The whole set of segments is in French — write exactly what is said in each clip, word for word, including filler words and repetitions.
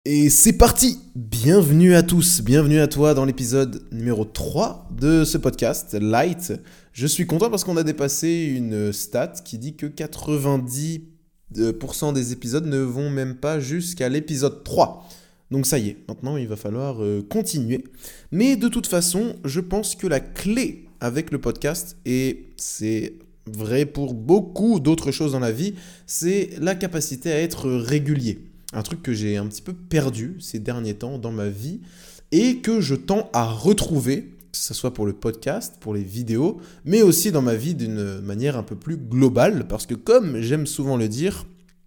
Et c'est parti! Bienvenue à tous, bienvenue à toi dans l'épisode numéro trois de ce podcast, Light. Je suis content parce qu'on a dépassé une stat qui dit que quatre-vingt-dix pour cent des épisodes ne vont même pas jusqu'à l'épisode trois. Donc ça y est, maintenant il va falloir euh, continuer. Mais de toute façon, je pense que la clé avec le podcast, et c'est vrai pour beaucoup d'autres choses dans la vie, c'est la capacité à être régulier. Un truc que j'ai un petit peu perdu ces derniers temps dans ma vie et que je tends à retrouver, que ce soit pour le podcast, pour les vidéos, mais aussi dans ma vie d'une manière un peu plus globale, parce que comme j'aime souvent le dire,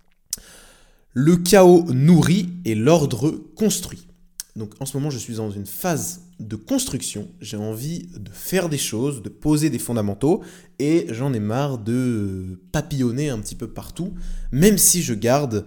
le chaos nourrit et l'ordre construit. Donc en ce moment, je suis dans une phase de construction, j'ai envie de faire des choses, de poser des fondamentaux, et j'en ai marre de papillonner un petit peu partout, même si je garde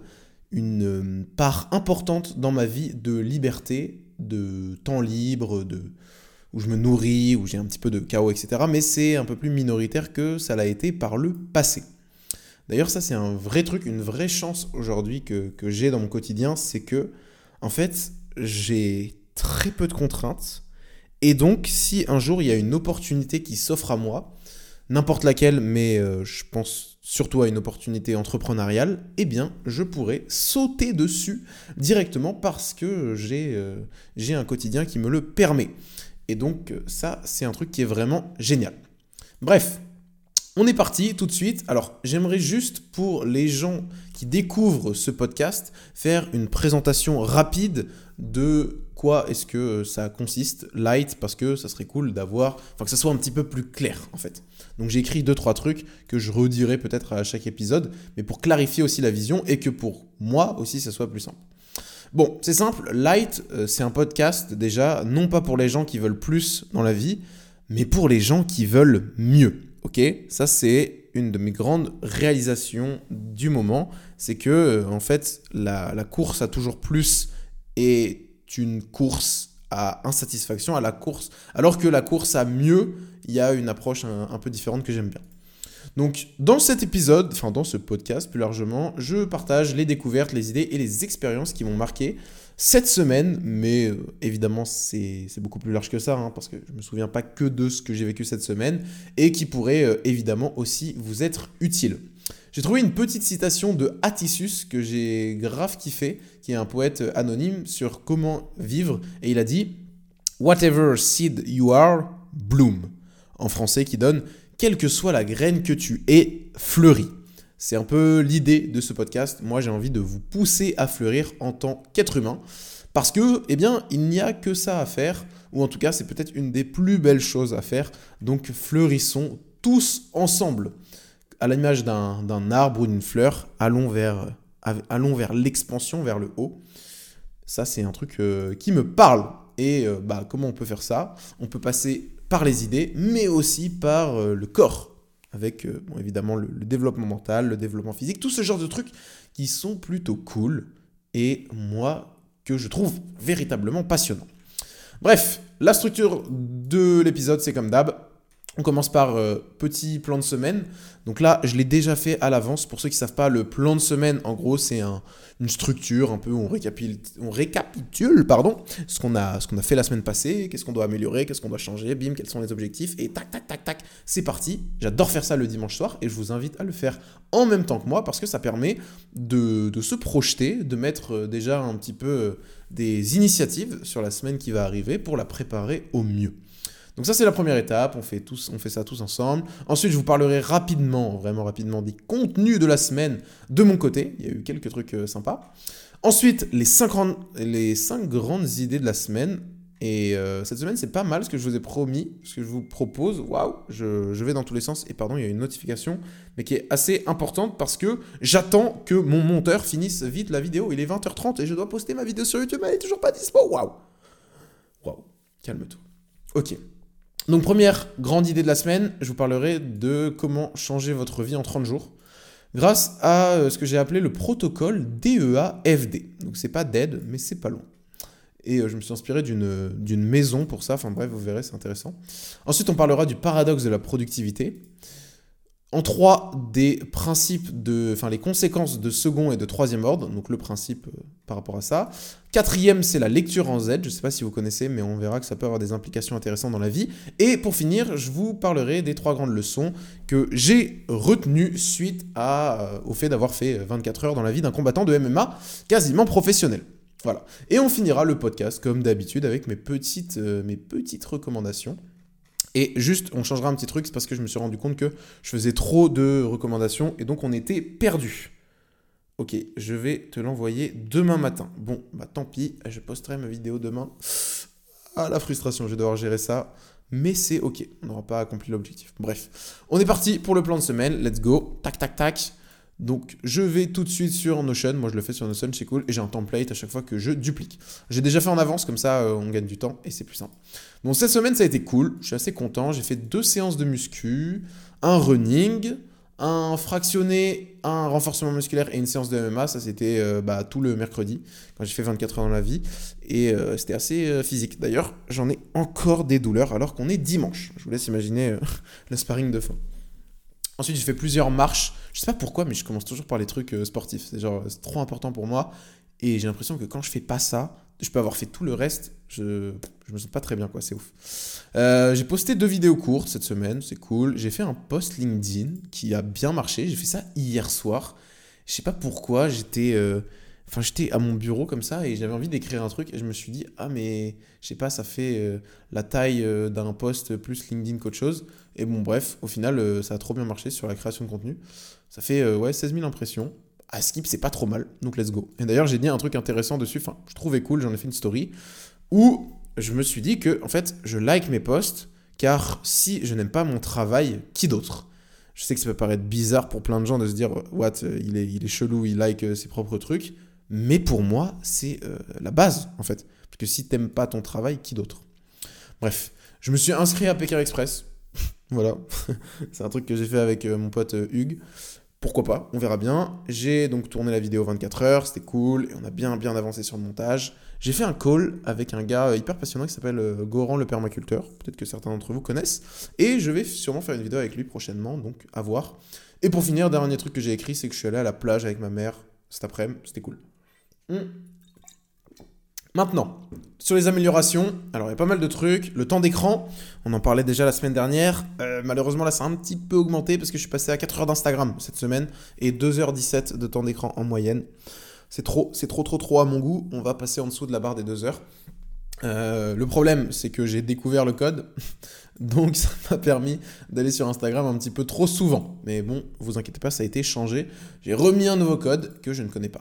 une part importante dans ma vie de liberté, de temps libre, de, où je me nourris, où j'ai un petit peu de chaos, et cetera. Mais c'est un peu plus minoritaire que ça l'a été par le passé. D'ailleurs, ça c'est un vrai truc, une vraie chance aujourd'hui que, que j'ai dans mon quotidien, c'est que, en fait, j'ai très peu de contraintes. Et donc, si un jour il y a une opportunité qui s'offre à moi, n'importe laquelle, mais euh, je pense surtout à une opportunité entrepreneuriale, eh bien, je pourrais sauter dessus directement parce que j'ai euh, j'ai un quotidien qui me le permet. Et donc, ça, c'est un truc qui est vraiment génial. Bref, on est parti tout de suite. Alors, j'aimerais juste, pour les gens qui découvrent ce podcast, faire une présentation rapide de quoi est-ce que ça consiste, Light, parce que ça serait cool d'avoir, enfin que ça soit un petit peu plus clair en fait. Donc j'ai écrit deux trois trucs que je redirai peut-être à chaque épisode, mais pour clarifier aussi la vision et que pour moi aussi ça soit plus simple. Bon, c'est simple, Light, euh, c'est un podcast déjà, non pas pour les gens qui veulent plus dans la vie, mais pour les gens qui veulent mieux. Ok, ça c'est une de mes grandes réalisations du moment, c'est que euh, en fait la, la course à toujours plus est une course à insatisfaction, à la course, alors que la course à mieux, il y a une approche un, un peu différente que j'aime bien. Donc dans cet épisode, enfin dans ce podcast plus largement, je partage les découvertes, les idées et les expériences qui m'ont marqué cette semaine, mais euh, évidemment c'est, c'est beaucoup plus large que ça, hein, parce que je ne me souviens pas que de ce que j'ai vécu cette semaine, et qui pourrait euh, évidemment aussi vous être utile. J'ai trouvé une petite citation de Atticus que j'ai grave kiffé, qui est un poète anonyme sur comment vivre, et il a dit « Whatever seed you are, bloom ». En français qui donne « Quelle que soit la graine que tu es, fleuris ». C'est un peu l'idée de ce podcast. Moi, j'ai envie de vous pousser à fleurir en tant qu'être humain, parce que, eh bien, il n'y a que ça à faire, ou en tout cas, c'est peut-être une des plus belles choses à faire. Donc, fleurissons tous ensemble. À l'image d'un, d'un arbre ou d'une fleur, allons vers, allons vers l'expansion, vers le haut. Ça, c'est un truc euh, qui me parle. Et euh, bah, comment on peut faire ça ? On peut passer par les idées, mais aussi par euh, le corps, avec euh, bon, évidemment le, le développement mental, le développement physique, tout ce genre de trucs qui sont plutôt cool, et moi, que je trouve véritablement passionnant. Bref, la structure de l'épisode, c'est comme d'hab. On commence par euh, petit plan de semaine. Donc là, je l'ai déjà fait à l'avance. Pour ceux qui ne savent pas, le plan de semaine, en gros, c'est un, une structure un peu où on récapitule, on récapitule pardon, ce qu'on a, ce qu'on a fait la semaine passée, qu'est-ce qu'on doit améliorer, qu'est-ce qu'on doit changer, bim, quels sont les objectifs, et tac, tac, tac, tac, c'est parti. J'adore faire ça le dimanche soir et je vous invite à le faire en même temps que moi parce que ça permet de, de se projeter, de mettre déjà un petit peu des initiatives sur la semaine qui va arriver pour la préparer au mieux. Donc ça, c'est la première étape, on fait, tous, on fait ça tous ensemble. Ensuite, je vous parlerai rapidement, vraiment rapidement, des contenus de la semaine de mon côté. Il y a eu quelques trucs euh, sympas. Ensuite, les cinq, les cinq grandes idées de la semaine. Et euh, cette semaine, c'est pas mal ce que je vous ai promis, ce que je vous propose. Waouh, je, je vais dans tous les sens. Et pardon, il y a une notification, mais qui est assez importante parce que j'attends que mon monteur finisse vite la vidéo. Il est vingt heures trente et je dois poster ma vidéo sur YouTube, mais elle n'est toujours pas dispo. Waouh. Waouh, calme-toi. Ok. Donc première grande idée de la semaine, je vous parlerai de comment changer votre vie en trente jours grâce à ce que j'ai appelé le protocole D E A F D. Donc c'est pas dead, mais c'est pas long. Et je me suis inspiré d'une, d'une maison pour ça, enfin bref, vous verrez, c'est intéressant. Ensuite, on parlera du paradoxe de la productivité. En trois, des principes de, enfin les conséquences de second et de troisième ordre, donc le principe euh, par rapport à ça. Quatrième, c'est la lecture en Z, je ne sais pas si vous connaissez, mais on verra que ça peut avoir des implications intéressantes dans la vie. Et pour finir, je vous parlerai des trois grandes leçons que j'ai retenues suite à, euh, au fait d'avoir fait vingt-quatre heures dans la vie d'un combattant de M M A quasiment professionnel. Voilà. Et on finira le podcast, comme d'habitude, avec mes petites, euh, mes petites recommandations. Et juste, on changera un petit truc, c'est parce que je me suis rendu compte que je faisais trop de recommandations et donc on était perdu. Ok, je vais te l'envoyer demain matin. Bon, bah tant pis, je posterai ma vidéo demain. Ah, la frustration, je vais devoir gérer ça. Mais c'est ok, on n'aura pas accompli l'objectif. Bref, on est parti pour le plan de semaine. Let's go. Tac, tac, tac. Donc, je vais tout de suite sur Notion. Moi, je le fais sur Notion, c'est cool. Et j'ai un template à chaque fois que je duplique. J'ai déjà fait en avance, comme ça, euh, on gagne du temps et c'est plus simple. Donc, cette semaine, ça a été cool. Je suis assez content. J'ai fait deux séances de muscu, un running, un fractionné, un renforcement musculaire et une séance de M M A. Ça, c'était euh, bah, tout le mercredi, quand j'ai fait vingt-quatre heures dans la vie. Et euh, c'était assez euh, physique. D'ailleurs, j'en ai encore des douleurs alors qu'on est dimanche. Je vous laisse imaginer euh, le sparring de fin. Ensuite, j'ai fait plusieurs marches. Je sais pas pourquoi, mais je commence toujours par les trucs euh, sportifs. C'est genre, c'est trop important pour moi. Et j'ai l'impression que quand je fais pas ça, je peux avoir fait tout le reste. Je, je me sens pas très bien, quoi. C'est ouf. Euh, j'ai posté deux vidéos courtes cette semaine. C'est cool. J'ai fait un post LinkedIn qui a bien marché. J'ai fait ça hier soir. Je sais pas pourquoi. J'étais, euh, enfin, j'étais à mon bureau comme ça et j'avais envie d'écrire un truc. Et je me suis dit, ah, mais je sais pas, ça fait euh, la taille euh, d'un post plus LinkedIn qu'autre chose. Et bon, bref, au final, euh, ça a trop bien marché sur la création de contenu. Ça fait euh, ouais, seize mille impressions. À Skip, c'est pas trop mal, donc let's go. Et d'ailleurs, j'ai dit un truc intéressant dessus, enfin, je trouvais cool, j'en ai fait une story, où je me suis dit que, en fait, je like mes posts, car si je n'aime pas mon travail, qui d'autre? Je sais que ça peut paraître bizarre pour plein de gens de se dire, what, il est, il est chelou, il like euh, ses propres trucs, mais pour moi, c'est euh, la base, en fait. Parce que si t'aimes pas ton travail, qui d'autre? Bref, je me suis inscrit à Pékin Express. Voilà, c'est un truc que j'ai fait avec euh, mon pote euh, Hugues. Pourquoi pas, on verra bien. J'ai donc tourné la vidéo vingt-quatre heures, c'était cool, et on a bien bien avancé sur le montage. J'ai fait un call avec un gars euh, hyper passionnant qui s'appelle euh, Goran le permaculteur, peut-être que certains d'entre vous connaissent, et je vais sûrement faire une vidéo avec lui prochainement, donc à voir. Et pour finir, dernier truc que j'ai écrit, c'est que je suis allé à la plage avec ma mère cet après-midi, c'était cool. Mm. Maintenant, sur les améliorations, alors il y a pas mal de trucs. Le temps d'écran, on en parlait déjà la semaine dernière. Euh, malheureusement, là, ça a un petit peu augmenté parce que je suis passé à quatre heures d'Instagram cette semaine et deux heures dix-sept de temps d'écran en moyenne. C'est trop, c'est trop, trop, trop à mon goût. On va passer en dessous de la barre des deux heures. Euh, le problème, c'est que j'ai découvert le code. Donc, ça m'a permis d'aller sur Instagram un petit peu trop souvent. Mais bon, vous inquiétez pas, ça a été changé. J'ai remis un nouveau code que je ne connais pas.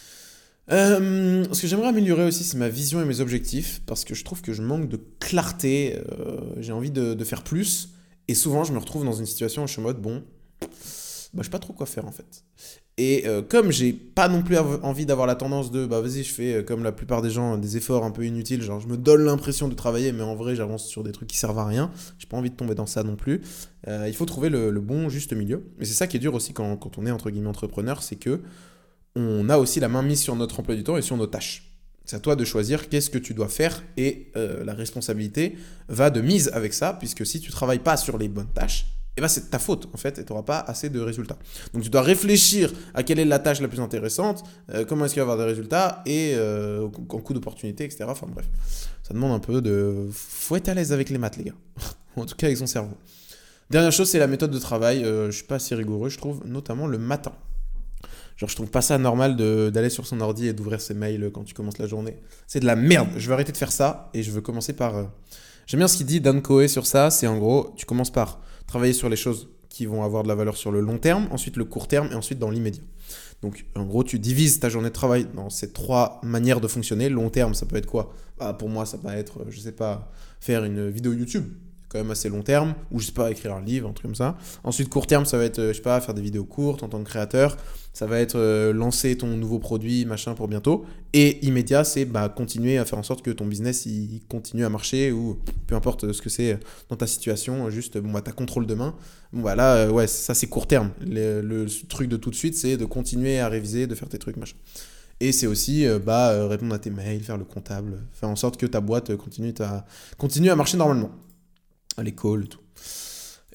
Euh, ce que j'aimerais améliorer aussi, c'est ma vision et mes objectifs, parce que je trouve que je manque de clarté, euh, j'ai envie de, de faire plus, et souvent je me retrouve dans une situation où je suis en mode, bon, bah, je sais pas trop quoi faire en fait. Et euh, comme j'ai pas non plus av- envie d'avoir la tendance de, bah vas-y, je fais euh, comme la plupart des gens, des efforts un peu inutiles, genre je me donne l'impression de travailler, mais en vrai j'avance sur des trucs qui servent à rien, j'ai pas envie de tomber dans ça non plus. Euh, il faut trouver le, le bon juste milieu, et c'est ça qui est dur aussi quand, quand on est entre guillemets entrepreneur, c'est que on a aussi la main mise sur notre emploi du temps et sur nos tâches. C'est à toi de choisir qu'est-ce que tu dois faire et euh, la responsabilité va de mise avec ça, puisque si tu ne travailles pas sur les bonnes tâches, eh ben c'est de ta faute en fait et tu n'auras pas assez de résultats. Donc tu dois réfléchir à quelle est la tâche la plus intéressante, euh, comment est-ce qu'il va y avoir des résultats et euh, en coût d'opportunité, et cetera. Enfin bref, ça demande un peu de... Faut être à l'aise avec les maths les gars, en tout cas avec son cerveau. Dernière chose, c'est la méthode de travail. Euh, je ne suis pas assez rigoureux, je trouve, notamment le matin. Genre, je trouve pas ça normal de, d'aller sur son ordi et d'ouvrir ses mails quand tu commences la journée. C'est de la merde. Je veux arrêter de faire ça et je veux commencer par... euh, J'aime bien ce qu'il dit Dan Coe sur ça. C'est en gros, tu commences par travailler sur les choses qui vont avoir de la valeur sur le long terme, ensuite le court terme et ensuite dans l'immédiat. Donc, en gros, tu divises ta journée de travail dans ces trois manières de fonctionner. Long terme, ça peut être quoi? Bah, pour moi, ça peut être, je sais pas, faire une vidéo YouTube. Quand même assez long terme, ou je sais pas, écrire un livre, un truc comme ça. Ensuite, court terme, ça va être, je sais pas, faire des vidéos courtes en tant que créateur. Ça va être euh, lancer ton nouveau produit, machin, pour bientôt. Et immédiat, c'est bah, continuer à faire en sorte que ton business, il continue à marcher, ou peu importe ce que c'est dans ta situation, juste, bon, bah, t'as contrôle de main. Bon, bah là, euh, ouais, ça, c'est court terme. Le, le truc de tout de suite, c'est de continuer à réviser, de faire tes trucs, machin. Et c'est aussi euh, bah, euh, répondre à tes mails, faire le comptable, faire en sorte que ta boîte continue, ta... continue à marcher normalement. Les calls et tout.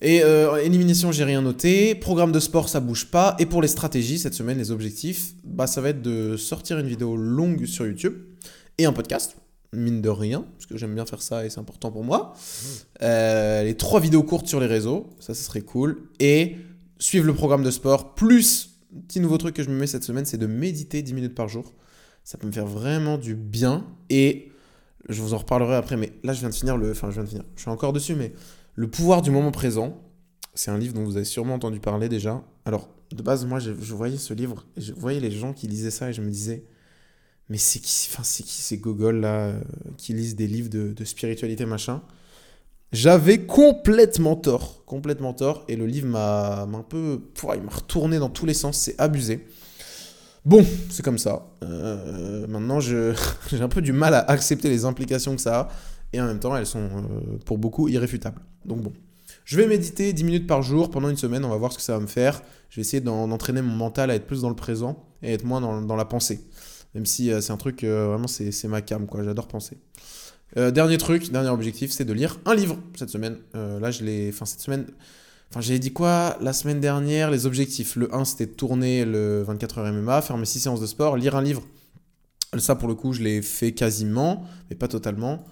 Et euh, élimination, j'ai rien noté. Programme de sport, ça bouge pas. Et pour les stratégies, cette semaine, les objectifs, bah, ça va être de sortir une vidéo longue sur YouTube et un podcast, mine de rien, parce que j'aime bien faire ça et c'est important pour moi. Mmh. Euh, les trois vidéos courtes sur les réseaux, ça, ça serait cool. Et suivre le programme de sport, plus, petit nouveau truc que je me mets cette semaine, c'est de méditer dix minutes par jour. Ça peut me faire vraiment du bien. Et je vous en reparlerai après, mais là, je viens de finir le... Enfin, je viens de finir. Je suis encore dessus, mais... Le pouvoir du moment présent, c'est un livre dont vous avez sûrement entendu parler déjà. Alors, de base, moi, je, je voyais ce livre, et je voyais les gens qui lisaient ça, et je me disais, mais c'est qui, enfin, c'est qui ces gogoles là, euh, qui lisent des livres de, de spiritualité, machin. J'avais complètement tort, complètement tort, et le livre m'a, m'a un peu... Pouah, il m'a retourné dans tous les sens, c'est abusé. Bon, c'est comme ça. Euh, maintenant, je, j'ai un peu du mal à accepter les implications que ça a, et en même temps, elles sont, euh, pour beaucoup, irréfutables. Donc bon, je vais méditer dix minutes par jour pendant une semaine, on va voir ce que ça va me faire. Je vais essayer d'en, d'entraîner mon mental à être plus dans le présent et être moins dans, dans la pensée. Même si euh, c'est un truc, euh, vraiment, c'est, c'est ma came, quoi, j'adore penser. Euh, dernier truc, dernier objectif, c'est de lire un livre cette semaine. Euh, là, je l'ai... Enfin, cette semaine... Enfin, j'ai dit quoi la semaine dernière, les objectifs. Le un, c'était de tourner le vingt-quatre heures M M A, faire mes six séances de sport, lire un livre. Ça, pour le coup, je l'ai fait quasiment, mais pas totalement.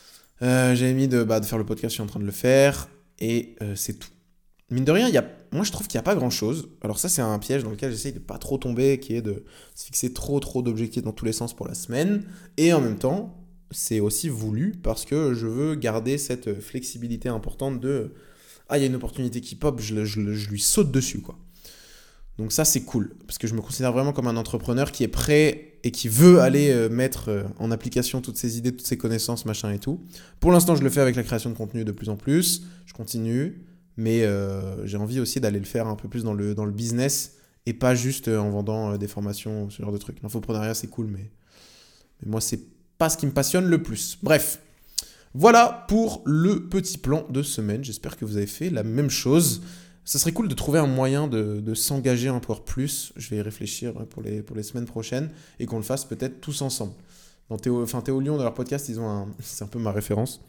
Euh, j'avais mis de, bah, de faire le podcast, je suis en train de le faire, et euh, c'est tout. Mine de rien, y a, moi je trouve qu'il n'y a pas grand chose. Alors ça c'est un piège dans lequel j'essaye de pas trop tomber, qui est de se fixer trop trop d'objectifs dans tous les sens pour la semaine, et en même temps, c'est aussi voulu parce que je veux garder cette flexibilité importante de « Ah, il y a une opportunité qui pop, je, je, je lui saute dessus quoi ». Donc ça c'est cool, parce que je me considère vraiment comme un entrepreneur qui est prêt et qui veut aller euh, mettre euh, en application toutes ces idées, toutes ces connaissances, machin et tout. Pour l'instant je le fais avec la création de contenu de plus en plus, je continue, mais euh, j'ai envie aussi d'aller le faire un peu plus dans le, dans le business et pas juste euh, en vendant euh, des formations, ce genre de trucs. L'infoprenariat c'est cool, mais, mais moi c'est pas ce qui me passionne le plus. Bref, voilà pour le petit plan de semaine, j'espère que vous avez fait la même chose. Ça serait cool de trouver un moyen de, de s'engager encore plus. Je vais y réfléchir pour les, pour les semaines prochaines et qu'on le fasse peut-être tous ensemble. Dans Théo, enfin, Théo Lyon, dans leur podcast, ils ont un, c'est un peu ma référence.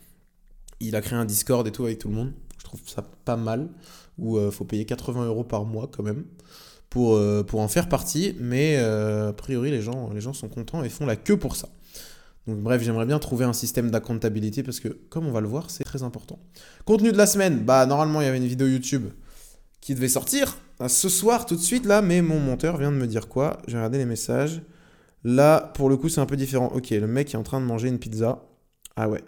Il a créé un Discord et tout avec tout le monde. Je trouve ça pas mal. Où il euh, faut payer quatre-vingts euros par mois quand même pour, euh, pour en faire partie. Mais euh, a priori, les gens, les gens sont contents et font la queue pour ça. Donc bref, j'aimerais bien trouver un système d'accountability parce que, comme on va le voir, c'est très important. Contenu de la semaine. Bah, normalement, il y avait une vidéo YouTube qui devait sortir ce soir tout de suite là, mais mon monteur vient de me dire quoi. J'ai regardé les messages. Là, pour le coup, c'est un peu différent. Ok, le mec est en train de manger une pizza. Ah ouais.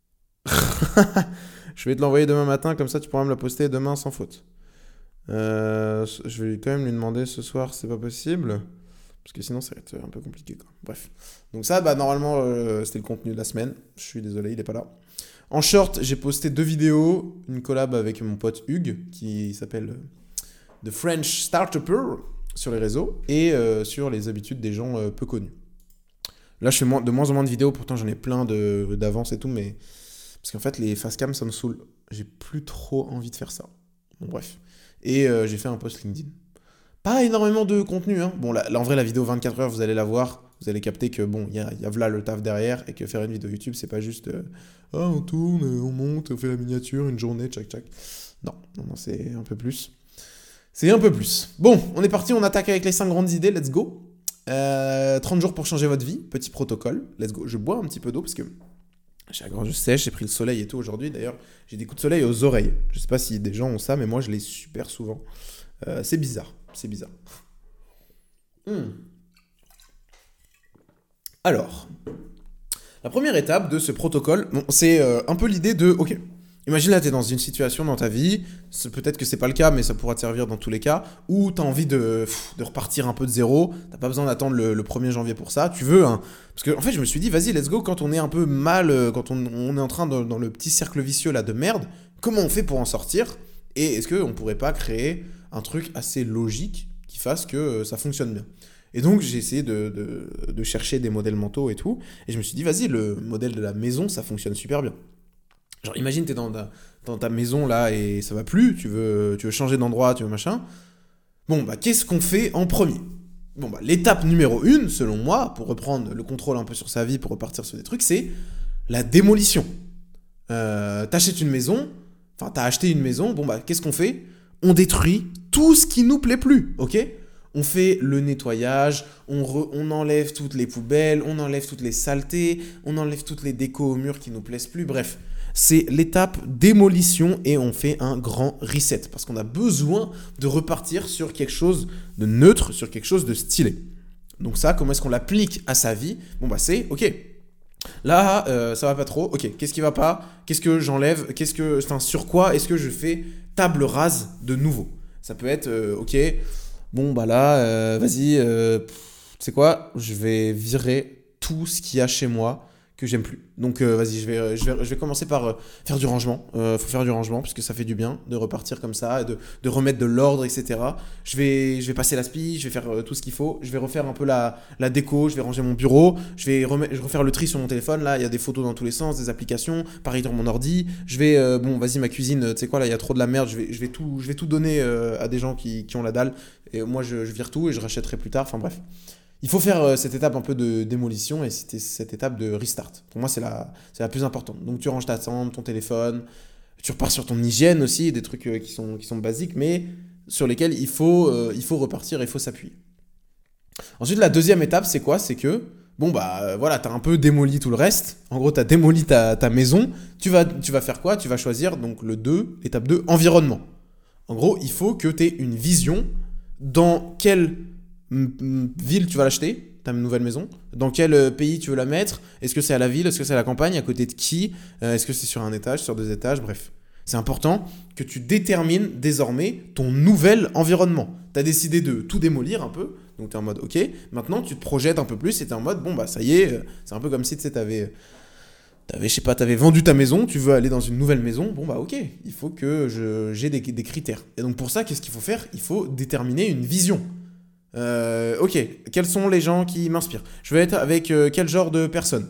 Je vais te l'envoyer demain matin, comme ça tu pourras me la poster demain sans faute. Euh, je vais quand même lui demander ce soir, c'est pas possible. Parce que sinon, ça va être un peu compliqué, quoi. Bref. Donc ça, bah normalement, euh, c'était le contenu de la semaine. Je suis désolé, il est pas là. En short, j'ai posté deux vidéos, une collab avec mon pote Hugues, qui s'appelle The French Startupper sur les réseaux, et euh, sur les habitudes des gens euh, peu connus. Là, je fais moins, de moins en moins de vidéos, pourtant j'en ai plein de, d'avance et tout, mais... Parce qu'en fait, les facecam, ça me saoule. J'ai plus trop envie de faire ça. Bon, bref. Et euh, j'ai fait un post LinkedIn. Pas énormément de contenu, hein. Bon, là, là, en vrai, la vidéo vingt-quatre heures, vous allez la voir. Vous allez capter que, bon, il y a, y a là le taf derrière, et que faire une vidéo YouTube, c'est pas juste... Euh, ah, on tourne, on monte, on fait la miniature, une journée, tchac tchac. Non, non, non, c'est un peu plus. C'est un peu plus. Bon, on est parti, on attaque avec les cinq grandes idées, let's go. Euh, trente jours pour changer votre vie, petit protocole, let's go. Je bois un petit peu d'eau parce que j'ai la gorge sèche, j'ai pris le soleil et tout aujourd'hui. D'ailleurs, j'ai des coups de soleil aux oreilles. Je sais pas si des gens ont ça, mais moi je l'ai super souvent. Euh, c'est bizarre, c'est bizarre. Hmm. Alors, la première étape de ce protocole, bon, c'est euh, un peu l'idée de, ok, imagine là, tu es dans une situation dans ta vie, c'est, peut-être que c'est pas le cas, mais ça pourra te servir dans tous les cas, où tu as envie de, de repartir un peu de zéro, t'as pas besoin d'attendre le, le premier janvier pour ça, tu veux, hein, parce que en fait, je me suis dit, vas-y, let's go, quand on est un peu mal, quand on, on est en train de, dans le petit cercle vicieux là de merde, comment on fait pour en sortir? Et est-ce qu'on pourrait pas créer un truc assez logique qui fasse que euh, ça fonctionne bien? Et donc, j'ai essayé de, de, de chercher des modèles mentaux et tout. Et je me suis dit, vas-y, le modèle de la maison, ça fonctionne super bien. Genre, imagine, t'es dans ta, dans ta maison, là, et ça va plus, tu veux, tu veux changer d'endroit, tu veux machin. Bon, bah, qu'est-ce qu'on fait en premier? Bon, bah, l'étape numéro une, selon moi, pour reprendre le contrôle un peu sur sa vie, pour repartir sur des trucs, c'est la démolition. Euh, t'achètes une maison, enfin, t'as acheté une maison, bon bah, qu'est-ce qu'on fait? On détruit tout ce qui nous plaît plus, ok? On fait le nettoyage, on, re, on enlève toutes les poubelles, on enlève toutes les saletés, on enlève toutes les décos au mur qui nous plaisent plus, bref. C'est l'étape démolition et on fait un grand reset parce qu'on a besoin de repartir sur quelque chose de neutre, sur quelque chose de stylé. Donc ça, comment est-ce qu'on l'applique à sa vie? Bon bah c'est, ok, là euh, ça va pas trop, ok, qu'est-ce qui va pas? Qu'est-ce que j'enlève? Qu'est-ce que, enfin, sur quoi est-ce que je fais table rase de nouveau? Ça peut être, euh, ok, bon bah là, euh, vas-y, euh, tu sais quoi? Je vais virer tout ce qu'il y a chez moi que j'aime plus. Donc euh, vas-y, je vais, euh, je, vais, je vais commencer par euh, faire du rangement. Il euh, faut faire du rangement parce que ça fait du bien de repartir comme ça, de, de remettre de l'ordre, et cetera. Je vais, je vais passer l'aspi, je vais faire euh, tout ce qu'il faut. Je vais refaire un peu la, la déco, je vais ranger mon bureau, je vais, remettre, je vais refaire le tri sur mon téléphone. Là, il y a des photos dans tous les sens, des applications, pareil dans mon ordi. Je vais, euh, bon, vas-y, ma cuisine, tu sais quoi, là, il y a trop de la merde. Je vais, je vais, tout, je vais tout donner euh, à des gens qui, qui ont la dalle. Et moi, je, je vire tout et je rachèterai plus tard. Enfin bref. Il faut faire euh, cette étape un peu de démolition et c'était cette étape de restart. Pour moi, c'est la, c'est la plus importante. Donc, tu ranges ta tente, ton téléphone, tu repars sur ton hygiène aussi, des trucs euh, qui, sont, qui sont basiques, mais sur lesquels il faut, euh, il faut repartir et il faut s'appuyer. Ensuite, la deuxième étape, c'est quoi? C'est que, bon, bah euh, voilà, tu as un peu démoli tout le reste. En gros, tu as démoli ta, ta maison. Tu vas, tu vas faire quoi? Tu vas choisir donc le deux, étape deux, environnement. En gros, il faut que tu aies une vision dans quelle ville tu vas l'acheter, ta nouvelle maison, dans quel pays tu veux la mettre, est-ce que c'est à la ville, est-ce que c'est à la campagne, à côté de qui, euh, est-ce que c'est sur un étage, sur deux étages, bref. C'est important que tu détermines désormais ton nouvel environnement. Tu as décidé de tout démolir un peu, donc tu es en mode ok, maintenant tu te projettes un peu plus et tu es en mode bon bah ça y est, c'est un peu comme si tu sais, t'avais, t'avais, je sais pas, t'avais vendu ta maison, tu veux aller dans une nouvelle maison, bon bah ok, il faut que je, j'ai des, des critères. Et donc pour ça, qu'est-ce qu'il faut faire? Il faut déterminer une vision. Euh, ok, quels sont les gens qui m'inspirent? Je vais être avec euh, quel genre de personnes?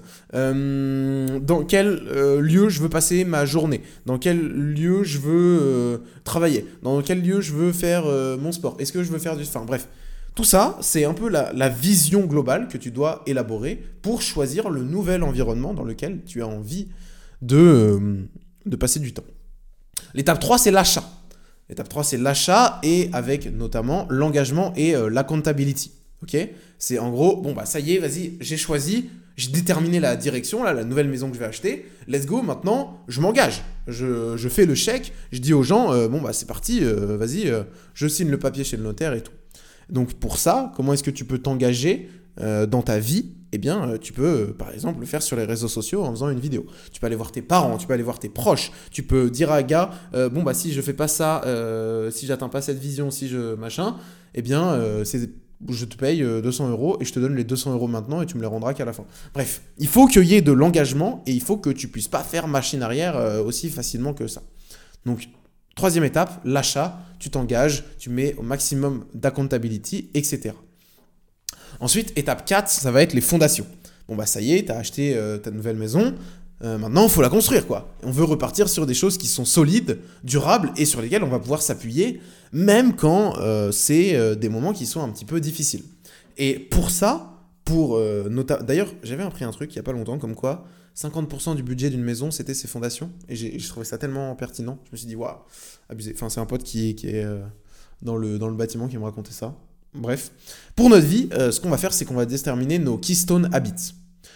euh, Dans quel euh, lieu je veux passer ma journée? Dans quel lieu je veux euh, travailler? Dans quel lieu je veux faire euh, mon sport? Est-ce que je veux faire du... Enfin bref, tout ça, c'est un peu la, la vision globale que tu dois élaborer pour choisir le nouvel environnement dans lequel tu as envie de, euh, de passer du temps. L'étape trois, c'est l'achat. L'étape trois, c'est l'achat et avec notamment l'engagement et euh, l'accountability. Okay, c'est en gros, bon bah ça y est, vas-y, j'ai choisi, j'ai déterminé la direction, là, la nouvelle maison que je vais acheter. Let's go, maintenant, je m'engage. Je, je fais le chèque, je dis aux gens, euh, bon bah c'est parti, euh, vas-y, euh, je signe le papier chez le notaire et tout. Donc pour ça, comment est-ce que tu peux t'engager euh, dans ta vie? Eh bien, euh, tu peux, euh, par exemple, le faire sur les réseaux sociaux en faisant une vidéo. Tu peux aller voir tes parents, tu peux aller voir tes proches. Tu peux dire à un gars, euh, bon, bah, si je fais pas ça, euh, si j'atteins pas cette vision, si je machin, eh bien, euh, c'est, je te paye euh, deux cents euros et je te donne les deux cents euros maintenant et tu me les rendras qu'à la fin. Bref, il faut qu'il y ait de l'engagement et il faut que tu puisses pas faire machine arrière euh, aussi facilement que ça. Donc, troisième étape, l'achat, tu t'engages, tu mets au maximum d'accountability, et cetera. Ensuite, étape quatre, ça va être les fondations. Bon bah ça y est, tu as acheté euh, ta nouvelle maison, euh, maintenant il faut la construire quoi. On veut repartir sur des choses qui sont solides, durables et sur lesquelles on va pouvoir s'appuyer, même quand euh, c'est euh, des moments qui sont un petit peu difficiles. Et pour ça, pour euh, nota- d'ailleurs j'avais appris un truc il n'y a pas longtemps, comme quoi cinquante pour cent du budget d'une maison c'était ses fondations, et j'ai, je trouvais ça tellement pertinent, je me suis dit waouh, abusé. Enfin c'est un pote qui, qui est euh, dans, le, dans le bâtiment qui me racontait ça. Bref, pour notre vie, euh, ce qu'on va faire, c'est qu'on va déterminer nos Keystone Habits.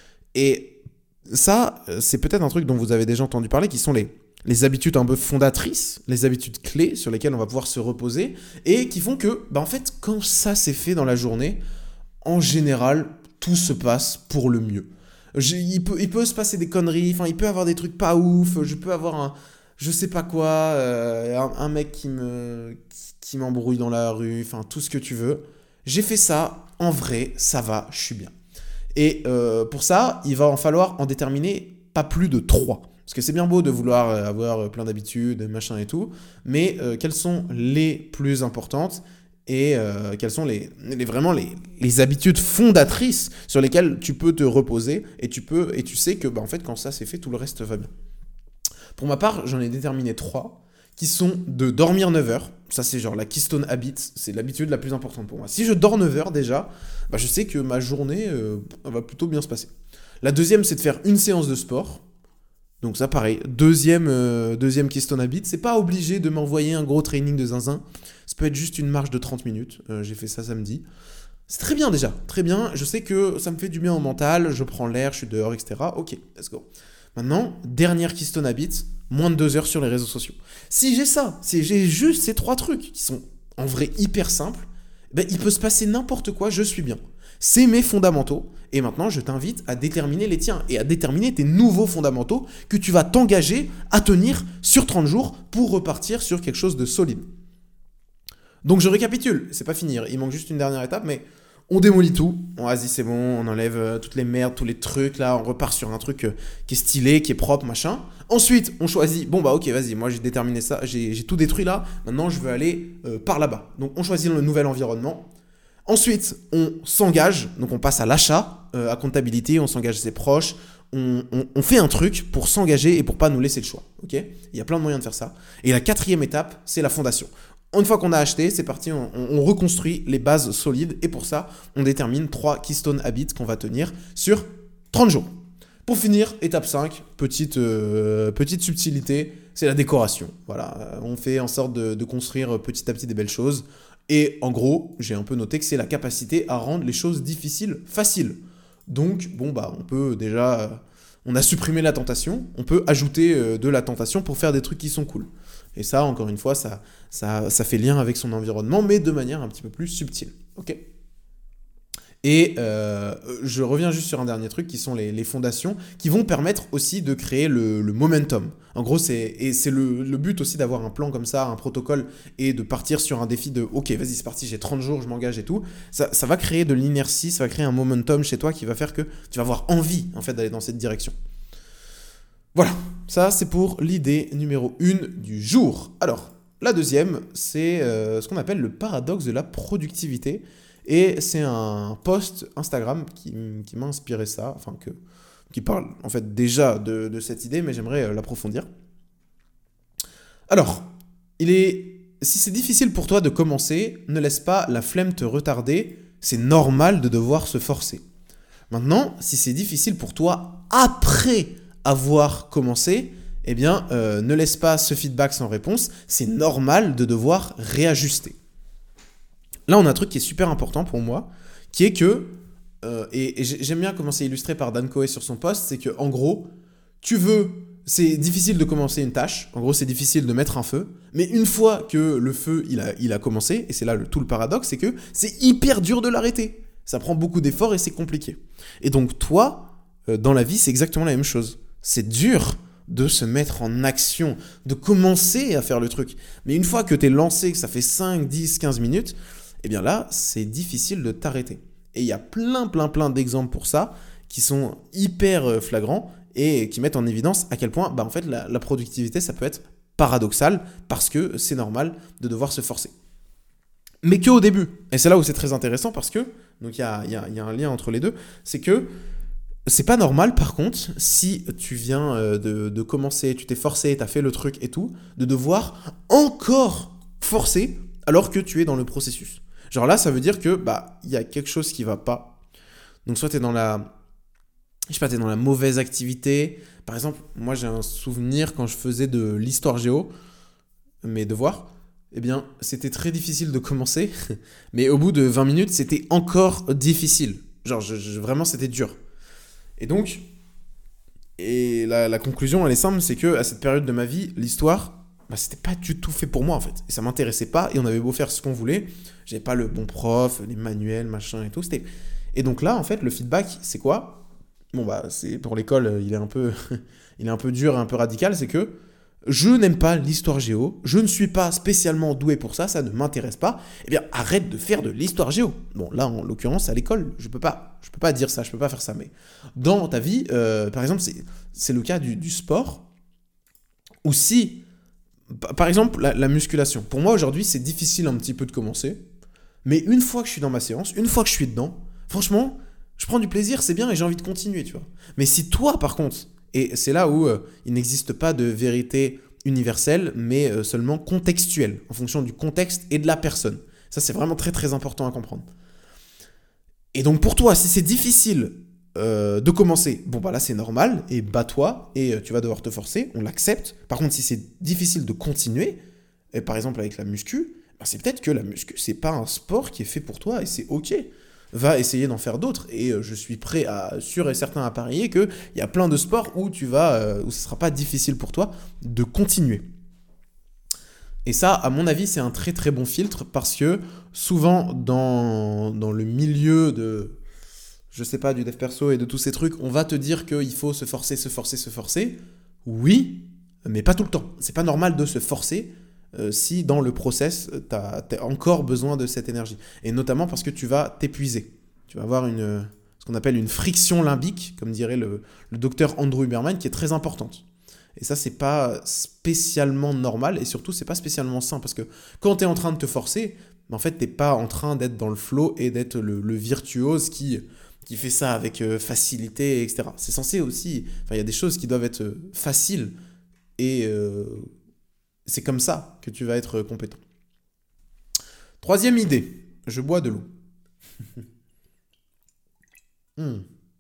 Et ça, euh, c'est peut-être un truc dont vous avez déjà entendu parler, qui sont les, les habitudes un peu fondatrices, les habitudes clés sur lesquelles on va pouvoir se reposer, et qui font que, bah en fait, quand ça s'est fait dans la journée, en général, tout se passe pour le mieux. Je, il, peut, il peut se passer des conneries, enfin, il peut y avoir des trucs pas ouf, je peux avoir un... je sais pas quoi, euh, un, un mec qui me... Qui, qui m'embrouille dans la rue, enfin tout ce que tu veux. J'ai fait ça, en vrai, ça va, je suis bien. Et euh, pour ça, il va en falloir en déterminer pas plus de trois. Parce que c'est bien beau de vouloir avoir plein d'habitudes, machin et tout, mais euh, quelles sont les plus importantes et euh, quelles sont les, les, vraiment les, les habitudes fondatrices sur lesquelles tu peux te reposer et tu, peux, et tu sais que bah, en fait, quand ça c'est fait, tout le reste va bien. Pour ma part, j'en ai déterminé trois qui sont de dormir neuf heures. Ça, c'est genre la Keystone Habit, c'est l'habitude la plus importante pour moi. Si je dors neuf heures déjà, bah, je sais que ma journée euh, va plutôt bien se passer. La deuxième, c'est de faire une séance de sport. Donc ça, pareil, deuxième, euh, deuxième Keystone Habit. C'est pas obligé de m'envoyer un gros training de zinzin. Ça peut être juste une marche de trente minutes. Euh, j'ai fait ça samedi. C'est très bien déjà, très bien. Je sais que ça me fait du bien au mental. Je prends l'air, je suis dehors, et cetera. Ok, let's go. Maintenant, dernière Keystone Habit, moins de deux heures sur les réseaux sociaux. Si j'ai ça, si j'ai juste ces trois trucs qui sont en vrai hyper simples, ben, il peut se passer n'importe quoi, je suis bien. C'est mes fondamentaux. Et maintenant, je t'invite à déterminer les tiens et à déterminer tes nouveaux fondamentaux que tu vas t'engager à tenir sur trente jours pour repartir sur quelque chose de solide. Donc je récapitule, c'est pas fini, il manque juste une dernière étape, mais on démolit tout. Bon, vas-y, c'est bon, on enlève euh, toutes les merdes, tous les trucs, là, on repart sur un truc euh, qui est stylé, qui est propre, machin. Ensuite, on choisit, bon bah ok, vas-y, moi j'ai déterminé ça, j'ai, j'ai tout détruit là, maintenant je veux aller euh, par là-bas. Donc on choisit le nouvel environnement. Ensuite, on s'engage, donc on passe à l'achat, euh, à comptabilité, on s'engage ses proches, on, on, on fait un truc pour s'engager et pour pas nous laisser le choix. Ok ? Il y a plein de moyens de faire ça. Et la quatrième étape, c'est la fondation. Une fois qu'on a acheté, c'est parti, on, on reconstruit les bases solides et pour ça, on détermine trois Keystone Habits qu'on va tenir sur trente jours. Pour finir, étape cinq, petite, euh, petite subtilité, c'est la décoration. Voilà, on fait en sorte de, de construire petit à petit des belles choses. Et en gros, j'ai un peu noté que c'est la capacité à rendre les choses difficiles faciles. Donc, bon, bah, on peut déjà... Euh, on a supprimé la tentation, on peut ajouter euh, de la tentation pour faire des trucs qui sont cool. Et ça, encore une fois, ça, ça, ça fait lien avec son environnement, mais de manière un petit peu plus subtile. Ok ? Et euh, je reviens juste sur un dernier truc, qui sont les, les fondations, qui vont permettre aussi de créer le, le momentum. En gros, c'est, et c'est le, le but aussi d'avoir un plan comme ça, un protocole, et de partir sur un défi de « Ok, vas-y, c'est parti, j'ai trente jours, je m'engage et tout ». Ça, ça va créer de l'inertie, ça va créer un momentum chez toi qui va faire que tu vas avoir envie, en fait, d'aller dans cette direction. Voilà, ça c'est pour l'idée numéro un du jour. Alors, la deuxième, c'est euh, ce qu'on appelle le paradoxe de la productivité. Et c'est un post Instagram qui, qui m'a inspiré ça, enfin que, qui parle en fait déjà de, de cette idée, mais j'aimerais euh, l'approfondir. Alors, il est, si c'est difficile pour toi de commencer, ne laisse pas la flemme te retarder, c'est normal de devoir se forcer. Maintenant, si c'est difficile pour toi après avoir commencé, eh bien, euh, ne laisse pas ce feedback sans réponse, c'est normal de devoir réajuster. Là, on a un truc qui est super important pour moi, qui est que, euh, et, et j'aime bien comment c'est illustré par Dan Coe sur son post, c'est que en gros, tu veux, c'est difficile de commencer une tâche, en gros c'est difficile de mettre un feu, mais une fois que le feu il a, il a commencé, et c'est là le, tout le paradoxe, c'est que c'est hyper dur de l'arrêter. Ça prend beaucoup d'efforts et c'est compliqué. Et donc toi, euh, dans la vie, c'est exactement la même chose. C'est dur de se mettre en action, de commencer à faire le truc. Mais une fois que tu es lancé, que ça fait cinq, dix, quinze minutes, eh bien là, c'est difficile de t'arrêter. Et il y a plein, plein, plein d'exemples pour ça qui sont hyper flagrants et qui mettent en évidence à quel point bah, en fait, la, la productivité, ça peut être paradoxal parce que c'est normal de devoir se forcer. Mais qu'au début. Et c'est là où c'est très intéressant parce que, donc il y a, y a, y a un lien entre les deux, c'est que c'est pas normal par contre, si tu viens de, de commencer, tu t'es forcé, tu as fait le truc et tout, de devoir encore forcer alors que tu es dans le processus. Genre là, ça veut dire que bah il y a quelque chose qui va pas. Donc soit tu es dans la je sais pas, tu es dans la mauvaise activité. Par exemple, moi j'ai un souvenir quand je faisais de l'histoire géo, mes devoirs, eh bien, c'était très difficile de commencer, mais au bout de vingt minutes, c'était encore difficile. Genre je, je, vraiment c'était dur. Et donc et la, la conclusion elle est simple, c'est que à cette période de ma vie, l'histoire bah, c'était pas du tout fait pour moi en fait. Et ça m'intéressait pas et on avait beau faire ce qu'on voulait, j'avais pas le bon prof, les manuels, machin et tout. C'était... Et donc là, en fait, le feedback, c'est quoi ? Bon bah, c'est pour l'école, il est un peu, il est un peu dur et un peu radical, c'est que je n'aime pas l'histoire géo, je ne suis pas spécialement doué pour ça, ça ne m'intéresse pas. Eh bien, arrête de faire de l'histoire géo. Bon, là, en l'occurrence, à l'école, je peux pas, je peux pas dire ça, je peux pas faire ça. Mais dans ta vie, euh, par exemple, c'est, c'est le cas du, du sport, où si par exemple, la, la musculation. Pour moi, aujourd'hui, c'est difficile un petit peu de commencer. Mais une fois que je suis dans ma séance, une fois que je suis dedans, franchement, je prends du plaisir, c'est bien et j'ai envie de continuer, tu vois. Mais si toi, par contre, et c'est là où euh, il n'existe pas de vérité universelle, mais euh, seulement contextuelle, en fonction du contexte et de la personne. Ça, c'est vraiment très, très important à comprendre. Et donc, pour toi, si c'est difficile euh, de commencer. Bon, bah là, c'est normal, et bats-toi, et euh, tu vas devoir te forcer, on l'accepte. Par contre, si c'est difficile de continuer, et par exemple avec la muscu, bah, c'est peut-être que la muscu, c'est pas un sport qui est fait pour toi, et c'est ok. Va essayer d'en faire d'autres, et euh, je suis prêt à, sûr et certain à parier qu'il y a plein de sports où tu vas, euh, où ce sera pas difficile pour toi de continuer. Et ça, à mon avis, c'est un très très bon filtre parce que souvent dans, dans le milieu de, je sais pas, du dev perso et de tous ces trucs, on va te dire qu'il faut se forcer, se forcer, se forcer. Oui, mais pas tout le temps. C'est pas normal de se forcer euh, si dans le process, t'as, t'as encore besoin de cette énergie. Et notamment parce que tu vas t'épuiser. Tu vas avoir une, ce qu'on appelle une friction limbique, comme dirait le, le docteur Andrew Huberman, qui est très importante. Et ça, c'est pas spécialement normal, et surtout, c'est pas spécialement sain, parce que quand t'es en train de te forcer, en fait, t'es pas en train d'être dans le flow et d'être le, le virtuose qui, qui fait ça avec euh, facilité, et cetera. C'est censé aussi... Enfin, il y a des choses qui doivent être euh, faciles, et euh, c'est comme ça que tu vas être compétent. Troisième idée, je bois de l'eau. hmm.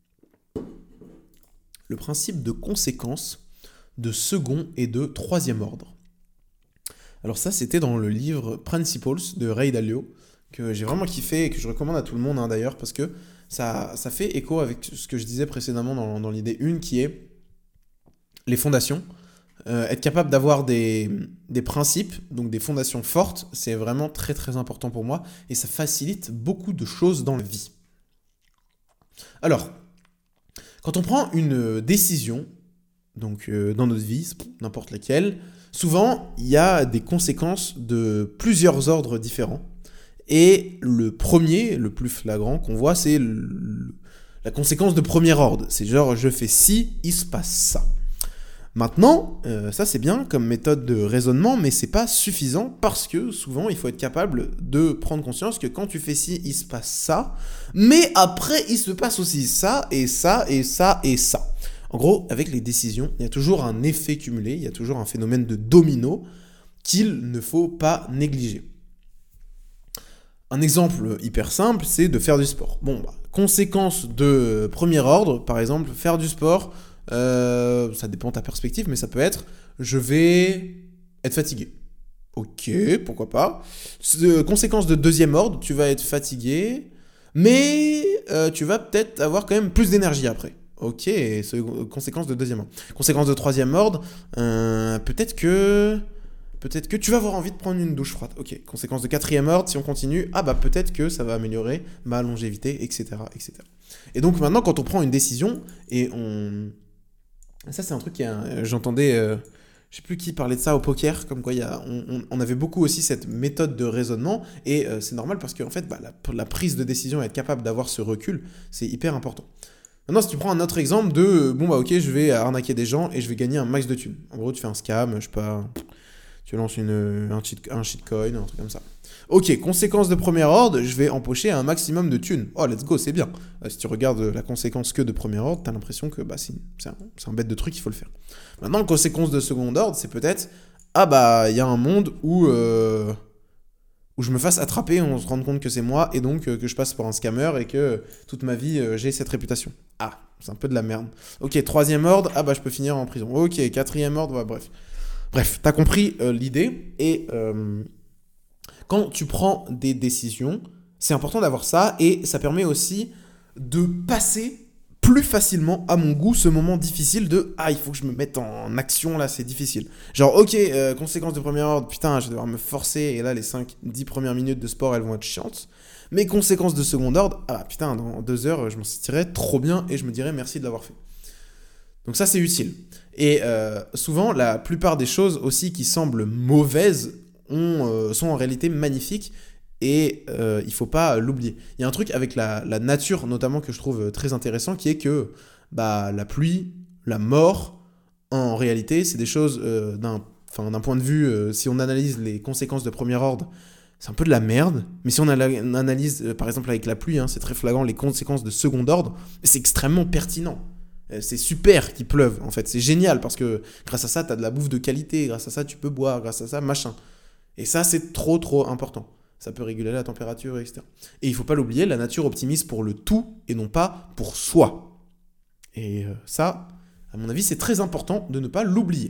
Le principe de conséquence de second et de troisième ordre. Alors ça, c'était dans le livre Principles de Ray Dalio, que j'ai vraiment kiffé et que je recommande à tout le monde hein, d'ailleurs, parce que ça, ça fait écho avec ce que je disais précédemment dans, dans l'idée un, qui est les fondations. Euh, être capable d'avoir des, des principes, donc des fondations fortes, c'est vraiment très très important pour moi, et ça facilite beaucoup de choses dans la vie. Alors, quand on prend une décision, donc euh, dans notre vie, n'importe laquelle, souvent il y a des conséquences de plusieurs ordres différents. Et le premier, le plus flagrant qu'on voit, c'est le, la conséquence de premier ordre. C'est genre je fais ci, il se passe ça. Maintenant, euh, ça c'est bien comme méthode de raisonnement, mais c'est pas suffisant parce que souvent il faut être capable de prendre conscience que quand tu fais ci, il se passe ça, mais après il se passe aussi ça, et ça, et ça, et ça. En gros, avec les décisions, il y a toujours un effet cumulé, il y a toujours un phénomène de domino qu'il ne faut pas négliger. Un exemple hyper simple, c'est de faire du sport. Bon, bah, conséquence de premier ordre, par exemple, faire du sport, euh, ça dépend de ta perspective, mais ça peut être, je vais être fatigué. Ok, pourquoi pas. Euh, conséquence de deuxième ordre, tu vas être fatigué, mais euh, tu vas peut-être avoir quand même plus d'énergie après. Ok, c'est conséquence de deuxième ordre. Conséquence de troisième ordre, euh, peut-être que... Peut-être que tu vas avoir envie de prendre une douche froide. Ok, conséquence de quatrième ordre, si on continue, ah bah peut-être que ça va améliorer ma longévité, et cetera, et cetera. Et donc maintenant, quand on prend une décision, et on... Ça c'est un truc qui a... J'entendais... Euh... Je sais plus qui parlait de ça au poker, comme quoi il y a, on, on avait beaucoup aussi cette méthode de raisonnement, et euh, c'est normal parce qu'en fait, bah, la, la prise de décision, être capable d'avoir ce recul, c'est hyper important. Maintenant, si tu prends un autre exemple de, bon bah ok, je vais arnaquer des gens et je vais gagner un max de thunes. En gros, tu fais un scam, je sais pas, tu lances une, un, cheat, un shitcoin, un truc comme ça. Ok, conséquence de premier ordre, je vais empocher un maximum de thunes. Oh, let's go, c'est bien. Euh, si tu regardes la conséquence que de premier ordre, t'as l'impression que bah, c'est, c'est, un, c'est un bête de truc, il faut le faire. Maintenant, conséquence de second ordre, c'est peut-être, ah bah, il y a un monde où, euh, où je me fasse attraper, on se rende compte que c'est moi, et donc euh, que je passe pour un scammer et que euh, toute ma vie, euh, j'ai cette réputation. Ah, c'est un peu de la merde. Ok, troisième ordre, ah bah, je peux finir en prison. Ok, quatrième ordre, ouais, bref. Bref, t'as compris euh, l'idée, et... Euh, Quand tu prends des décisions, c'est important d'avoir ça, et ça permet aussi de passer plus facilement à mon goût ce moment difficile de « Ah, il faut que je me mette en action, là, c'est difficile. » Genre, ok, euh, conséquence de premier ordre, putain, je vais devoir me forcer, et là, les cinq dix premières minutes de sport, elles vont être chiantes. Mais conséquence de second ordre, ah putain, dans deux heures, je m'en sortirais trop bien, et je me dirais merci de l'avoir fait. Donc ça, c'est utile. Et euh, souvent, la plupart des choses aussi qui semblent mauvaises ont, euh, sont en réalité magnifiques, et euh, il ne faut pas l'oublier. Il y a un truc avec la, la nature notamment que je trouve très intéressant, qui est que bah, la pluie, la mort, en réalité, c'est des choses euh, d'un, d'un point de vue, euh, si on analyse les conséquences de premier ordre, c'est un peu de la merde, mais si on analyse, euh, par exemple avec la pluie, hein, c'est très flagrant, les conséquences de second ordre, c'est extrêmement pertinent. C'est super qu'il pleuve, en fait, c'est génial, parce que grâce à ça, tu as de la bouffe de qualité, grâce à ça, tu peux boire, grâce à ça, machin. Et ça, c'est trop, trop important. Ça peut réguler la température, et cetera. Et il ne faut pas l'oublier, la nature optimise pour le tout et non pas pour soi. Et euh, ça, à mon avis, c'est très important de ne pas l'oublier.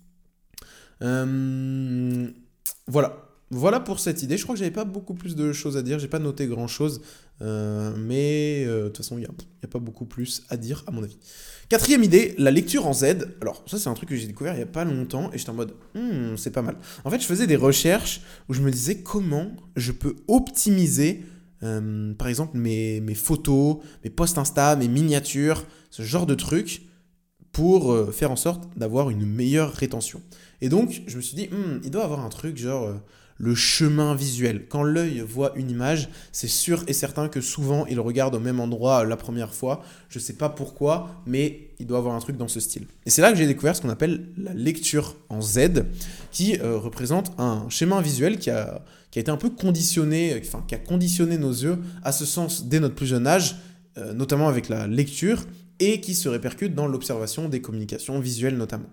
Euh, voilà. Voilà pour cette idée. Je crois que j'avais pas beaucoup plus de choses à dire. J'ai pas noté grand chose. Euh, mais euh, de toute façon, il n'y a, y a pas beaucoup plus à dire, à mon avis. Quatrième idée, la lecture en Z. Alors, ça, c'est un truc que j'ai découvert il y a pas longtemps. Et j'étais en mode, hmm, c'est pas mal. En fait, je faisais des recherches où je me disais comment je peux optimiser, euh, par exemple, mes, mes photos, mes posts Insta, mes miniatures, ce genre de trucs pour euh, faire en sorte d'avoir une meilleure rétention. Et donc, je me suis dit, hmm, il doit avoir un truc genre... Euh, le chemin visuel. Quand l'œil voit une image, c'est sûr et certain que souvent, il regarde au même endroit la première fois. Je ne sais pas pourquoi, mais il doit avoir un truc dans ce style. Et c'est là que j'ai découvert ce qu'on appelle la lecture en Z, qui euh, représente un schéma visuel qui a, qui a été un peu conditionné, enfin, qui a conditionné nos yeux à ce sens dès notre plus jeune âge, euh, notamment avec la lecture, et qui se répercute dans l'observation des communications visuelles notamment.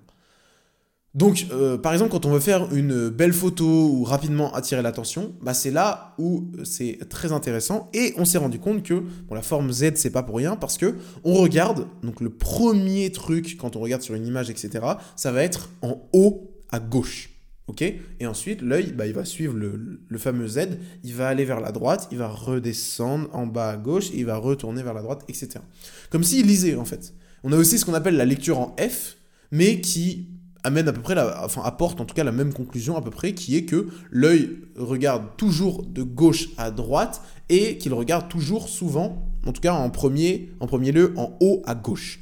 Donc, euh, par exemple, quand on veut faire une belle photo ou rapidement attirer l'attention, bah c'est là où c'est très intéressant. Et on s'est rendu compte que bon, la forme Z, c'est pas pour rien parce que on regarde, donc le premier truc quand on regarde sur une image, et cetera, ça va être en haut à gauche. Okay, et ensuite, l'œil, bah, il va suivre le, le fameux Z, il va aller vers la droite, il va redescendre en bas à gauche, et il va retourner vers la droite, et cetera. Comme s'il lisait, en fait. On a aussi ce qu'on appelle la lecture en F, mais qui amène à peu près, la, enfin apporte en tout cas la même conclusion à peu près, qui est que l'œil regarde toujours de gauche à droite, et qu'il regarde toujours souvent, en tout cas en premier, en premier lieu, en haut à gauche.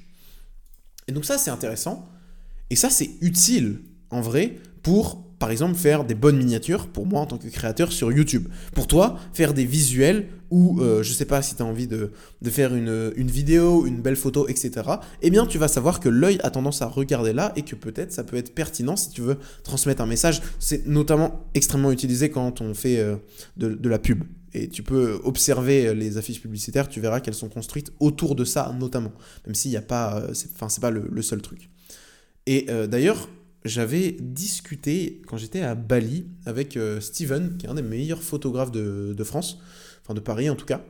Et donc ça, c'est intéressant, et ça, c'est utile, en vrai, pour... par exemple, faire des bonnes miniatures, pour moi en tant que créateur sur YouTube. Pour toi, faire des visuels ou, euh, je sais pas si tu as envie de, de faire une, une vidéo, une belle photo, et cetera. Eh bien, tu vas savoir que l'œil a tendance à regarder là et que peut-être ça peut être pertinent si tu veux transmettre un message. C'est notamment extrêmement utilisé quand on fait euh, de, de la pub. Et tu peux observer les affiches publicitaires, tu verras qu'elles sont construites autour de ça notamment. Même s'il n'y a pas, euh, c'est, enfin, c'est pas le, le seul truc. Et euh, d'ailleurs, j'avais discuté quand j'étais à Bali avec euh, Steven, qui est un des meilleurs photographes de, de France, enfin de Paris en tout cas,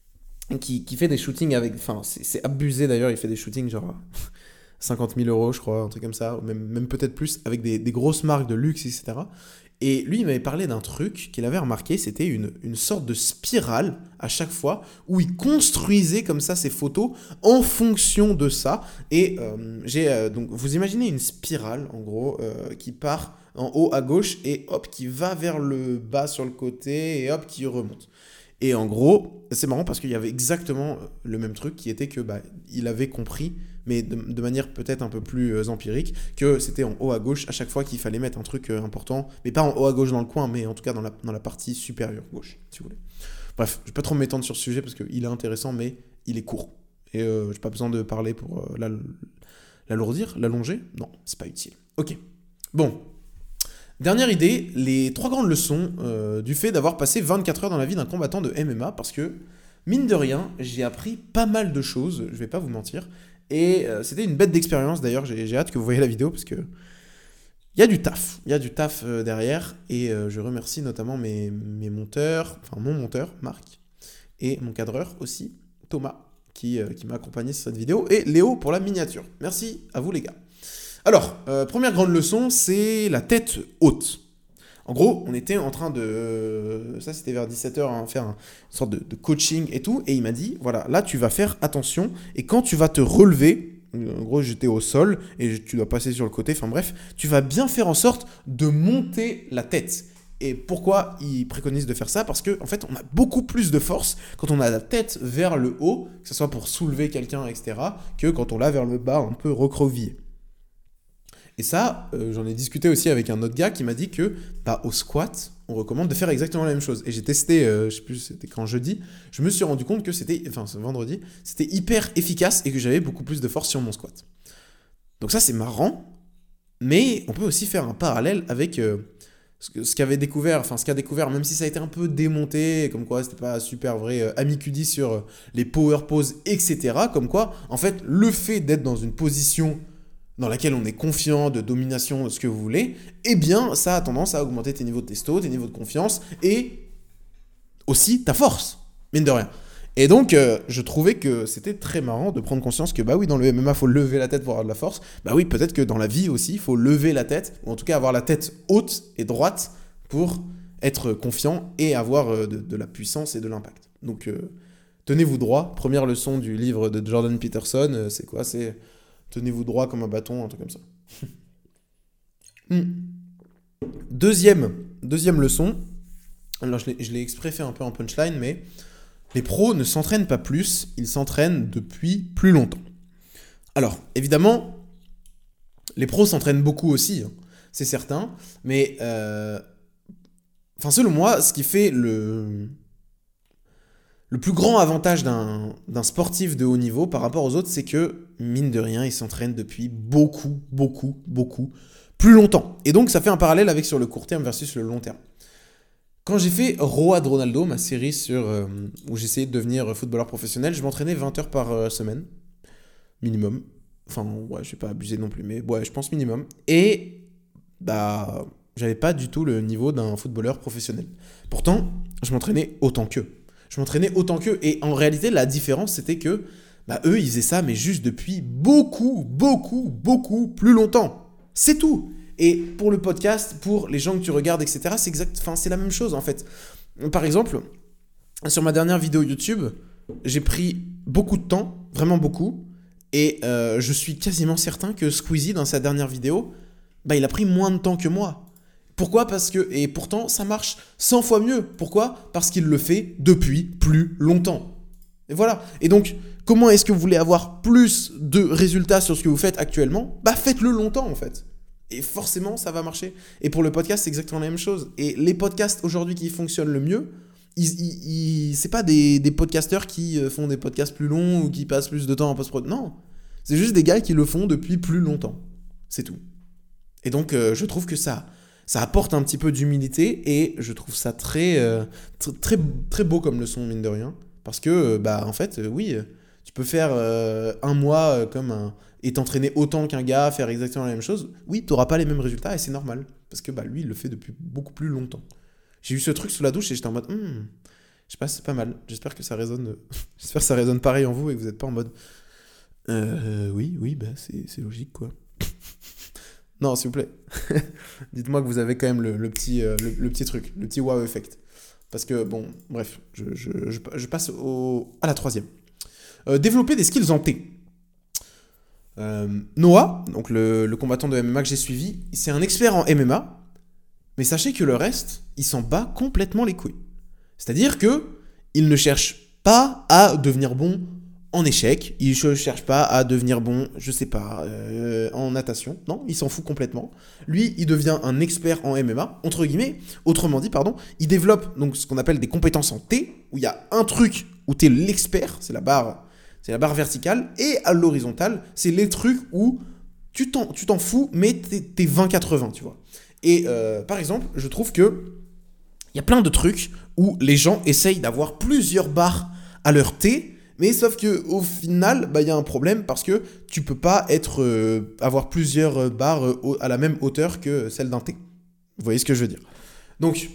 qui, qui fait des shootings avec, enfin c'est, c'est abusé d'ailleurs, il fait des shootings genre cinquante mille euros je crois, un truc comme ça, même, même peut-être plus, avec des, des grosses marques de luxe, et cetera. Et lui, il m'avait parlé d'un truc qu'il avait remarqué, c'était une, une sorte de spirale à chaque fois, où il construisait comme ça ses photos en fonction de ça. Et euh, j'ai euh, donc vous imaginez une spirale, en gros, euh, qui part en haut à gauche et hop, qui va vers le bas sur le côté et hop, qui remonte. Et en gros, c'est marrant parce qu'il y avait exactement le même truc qui était que bah, il avait compris, mais de, de manière peut-être un peu plus euh, empirique, que c'était en haut à gauche à chaque fois qu'il fallait mettre un truc euh, important, mais pas en haut à gauche dans le coin, mais en tout cas dans la, dans la partie supérieure gauche, si vous voulez. Bref, je ne vais pas trop m'étendre sur ce sujet parce qu'il est intéressant, mais il est court. Et euh, je n'ai pas besoin de parler pour euh, l'al- l'alourdir, l'allonger. Non, c'est pas utile. Ok. Bon. Dernière idée, les trois grandes leçons euh, du fait d'avoir passé vingt-quatre heures dans la vie d'un combattant de M M A, parce que, mine de rien, j'ai appris pas mal de choses, je vais pas vous mentir, et euh, c'était une bête d'expérience d'ailleurs, j'ai, j'ai hâte que vous voyez la vidéo, parce que il y a du taf, il y a du taf euh, derrière, et euh, je remercie notamment mes, mes monteurs, enfin mon monteur, Marc, et mon cadreur aussi, Thomas, qui, euh, qui m'a accompagné sur cette vidéo, et Léo pour la miniature. Merci à vous les gars. Alors, euh, première grande leçon, c'est la tête haute. En gros, on était en train de... euh, ça, c'était vers dix-sept heures, hein, faire un- une sorte de, de coaching et tout. Et il m'a dit, voilà, là, tu vas faire attention. Et quand tu vas te relever, en gros, j'étais au sol et je- tu dois passer sur le côté. Enfin bref, tu vas bien faire en sorte de monter la tête. Et pourquoi il préconise de faire ça? Parce qu'en en fait, on a beaucoup plus de force quand on a la tête vers le haut, que ce soit pour soulever quelqu'un, et cetera, que quand on l'a vers le bas, un peu recroquevillé. Et ça, euh, j'en ai discuté aussi avec un autre gars qui m'a dit que bah, au squat, on recommande de faire exactement la même chose. Et j'ai testé, euh, je sais plus, c'était quand jeudi, je me suis rendu compte que c'était, enfin ce vendredi, c'était hyper efficace et que j'avais beaucoup plus de force sur mon squat. Donc ça, c'est marrant, mais on peut aussi faire un parallèle avec euh, ce, que- ce qu'avait découvert, enfin ce qu'a découvert, même si ça a été un peu démonté, comme quoi c'était pas super vrai, euh, Amicudi sur euh, les power poses, et cetera. Comme quoi, en fait, le fait d'être dans une position dans laquelle on est confiant, de domination, de ce que vous voulez, eh bien, ça a tendance à augmenter tes niveaux de testo, tes niveaux de confiance, et aussi ta force, mine de rien. Et donc, euh, je trouvais que c'était très marrant de prendre conscience que, bah oui, dans le M M A, il faut lever la tête pour avoir de la force. Bah oui, peut-être que dans la vie aussi, il faut lever la tête, ou en tout cas avoir la tête haute et droite pour être confiant et avoir euh, de, de la puissance et de l'impact. Donc, euh, tenez-vous droit. Première leçon du livre de Jordan Peterson, euh, c'est quoi? C'est tenez-vous droit comme un bâton, un truc comme ça. hmm. Deuxième, deuxième leçon. Alors, je l'ai, je l'ai exprès fait un peu en punchline, mais les pros ne s'entraînent pas plus, ils s'entraînent depuis plus longtemps. Alors, évidemment, les pros s'entraînent beaucoup aussi, hein, c'est certain, mais euh, enfin, selon moi, ce qui fait le, le plus grand avantage d'un, d'un sportif de haut niveau par rapport aux autres, c'est que, mine de rien, ils s'entraînent depuis beaucoup, beaucoup, beaucoup plus longtemps. Et donc, ça fait un parallèle avec sur le court terme versus le long terme. Quand j'ai fait Road Ronaldo, ma série sur, euh, où j'essayais de devenir footballeur professionnel, je m'entraînais vingt heures par euh, semaine, minimum. Enfin, ouais, je vais pas abuser non plus, mais ouais, je pense minimum. Et bah, j'avais pas du tout le niveau d'un footballeur professionnel. Pourtant, je m'entraînais autant qu'eux. Je m'entraînais autant qu'eux. Et en réalité, la différence, c'était que bah, eux, ils faisaient ça, mais juste depuis beaucoup, beaucoup, beaucoup plus longtemps. C'est tout. Et pour le podcast, pour les gens que tu regardes, et cetera, c'est exact, enfin, c'est la même chose en fait. Par exemple, sur ma dernière vidéo YouTube, j'ai pris beaucoup de temps, vraiment beaucoup, et euh, je suis quasiment certain que Squeezie, dans sa dernière vidéo, bah, il a pris moins de temps que moi. Pourquoi ? Parce que, et pourtant, ça marche cent fois mieux. Pourquoi ? Parce qu'il le fait depuis plus longtemps. Et voilà. Et donc, comment est-ce que vous voulez avoir plus de résultats sur ce que vous faites actuellement ? Bah, faites-le longtemps en fait. Et forcément, ça va marcher. Et pour le podcast, c'est exactement la même chose. Et les podcasts aujourd'hui qui fonctionnent le mieux, ils, ils, ils, c'est pas des, des podcasteurs qui font des podcasts plus longs ou qui passent plus de temps en post-prod. Non, c'est juste des gars qui le font depuis plus longtemps. C'est tout. Et donc, euh, je trouve que ça, ça apporte un petit peu d'humilité et je trouve ça très, euh, très, très, très beau comme leçon, mine de rien. Parce que, bah, en fait, euh, oui, tu peux faire euh, un mois euh, comme un... et t'entraîner autant qu'un gars, faire exactement la même chose, oui, t'auras pas les mêmes résultats et c'est normal. Parce que bah, lui, il le fait depuis beaucoup plus longtemps. J'ai eu ce truc sous la douche et j'étais en mode, hm, je sais pas, c'est pas mal. J'espère que ça résonne, j'espère que ça résonne pareil en vous et que vous n'êtes pas en mode, euh, oui, oui, bah, c'est, c'est logique, quoi. Non, s'il vous plaît. Dites-moi que vous avez quand même le, le, petit, euh, le, le petit truc, le petit wow effect. Parce que, bon, bref, je, je, je, je passe au, à la troisième. Euh, développer des skills en T. Euh, Noah, donc le, le combattant de M M A que j'ai suivi, c'est un expert en M M A, mais sachez que le reste, il s'en bat complètement les couilles. C'est-à-dire que il ne cherche pas à devenir bon en échec, il ne cherche pas à devenir bon, je sais pas, euh, en natation, non, il s'en fout complètement. Lui, il devient un expert en M M A, entre guillemets, autrement dit, pardon, il développe donc ce qu'on appelle des compétences en T, où il y a un truc où tu es l'expert, c'est la barre... C'est la barre verticale, et à l'horizontale, c'est les trucs où tu t'en, tu t'en fous, mais t'es, t'es vingt quatre-vingts, tu vois. Et euh, par exemple, je trouve que il y a plein de trucs où les gens essayent d'avoir plusieurs barres à leur T, mais sauf qu'au final, bah, y a un problème parce que tu peux pas être, euh, avoir plusieurs barres euh, à la même hauteur que celle d'un T. Vous voyez ce que je veux dire ? Donc,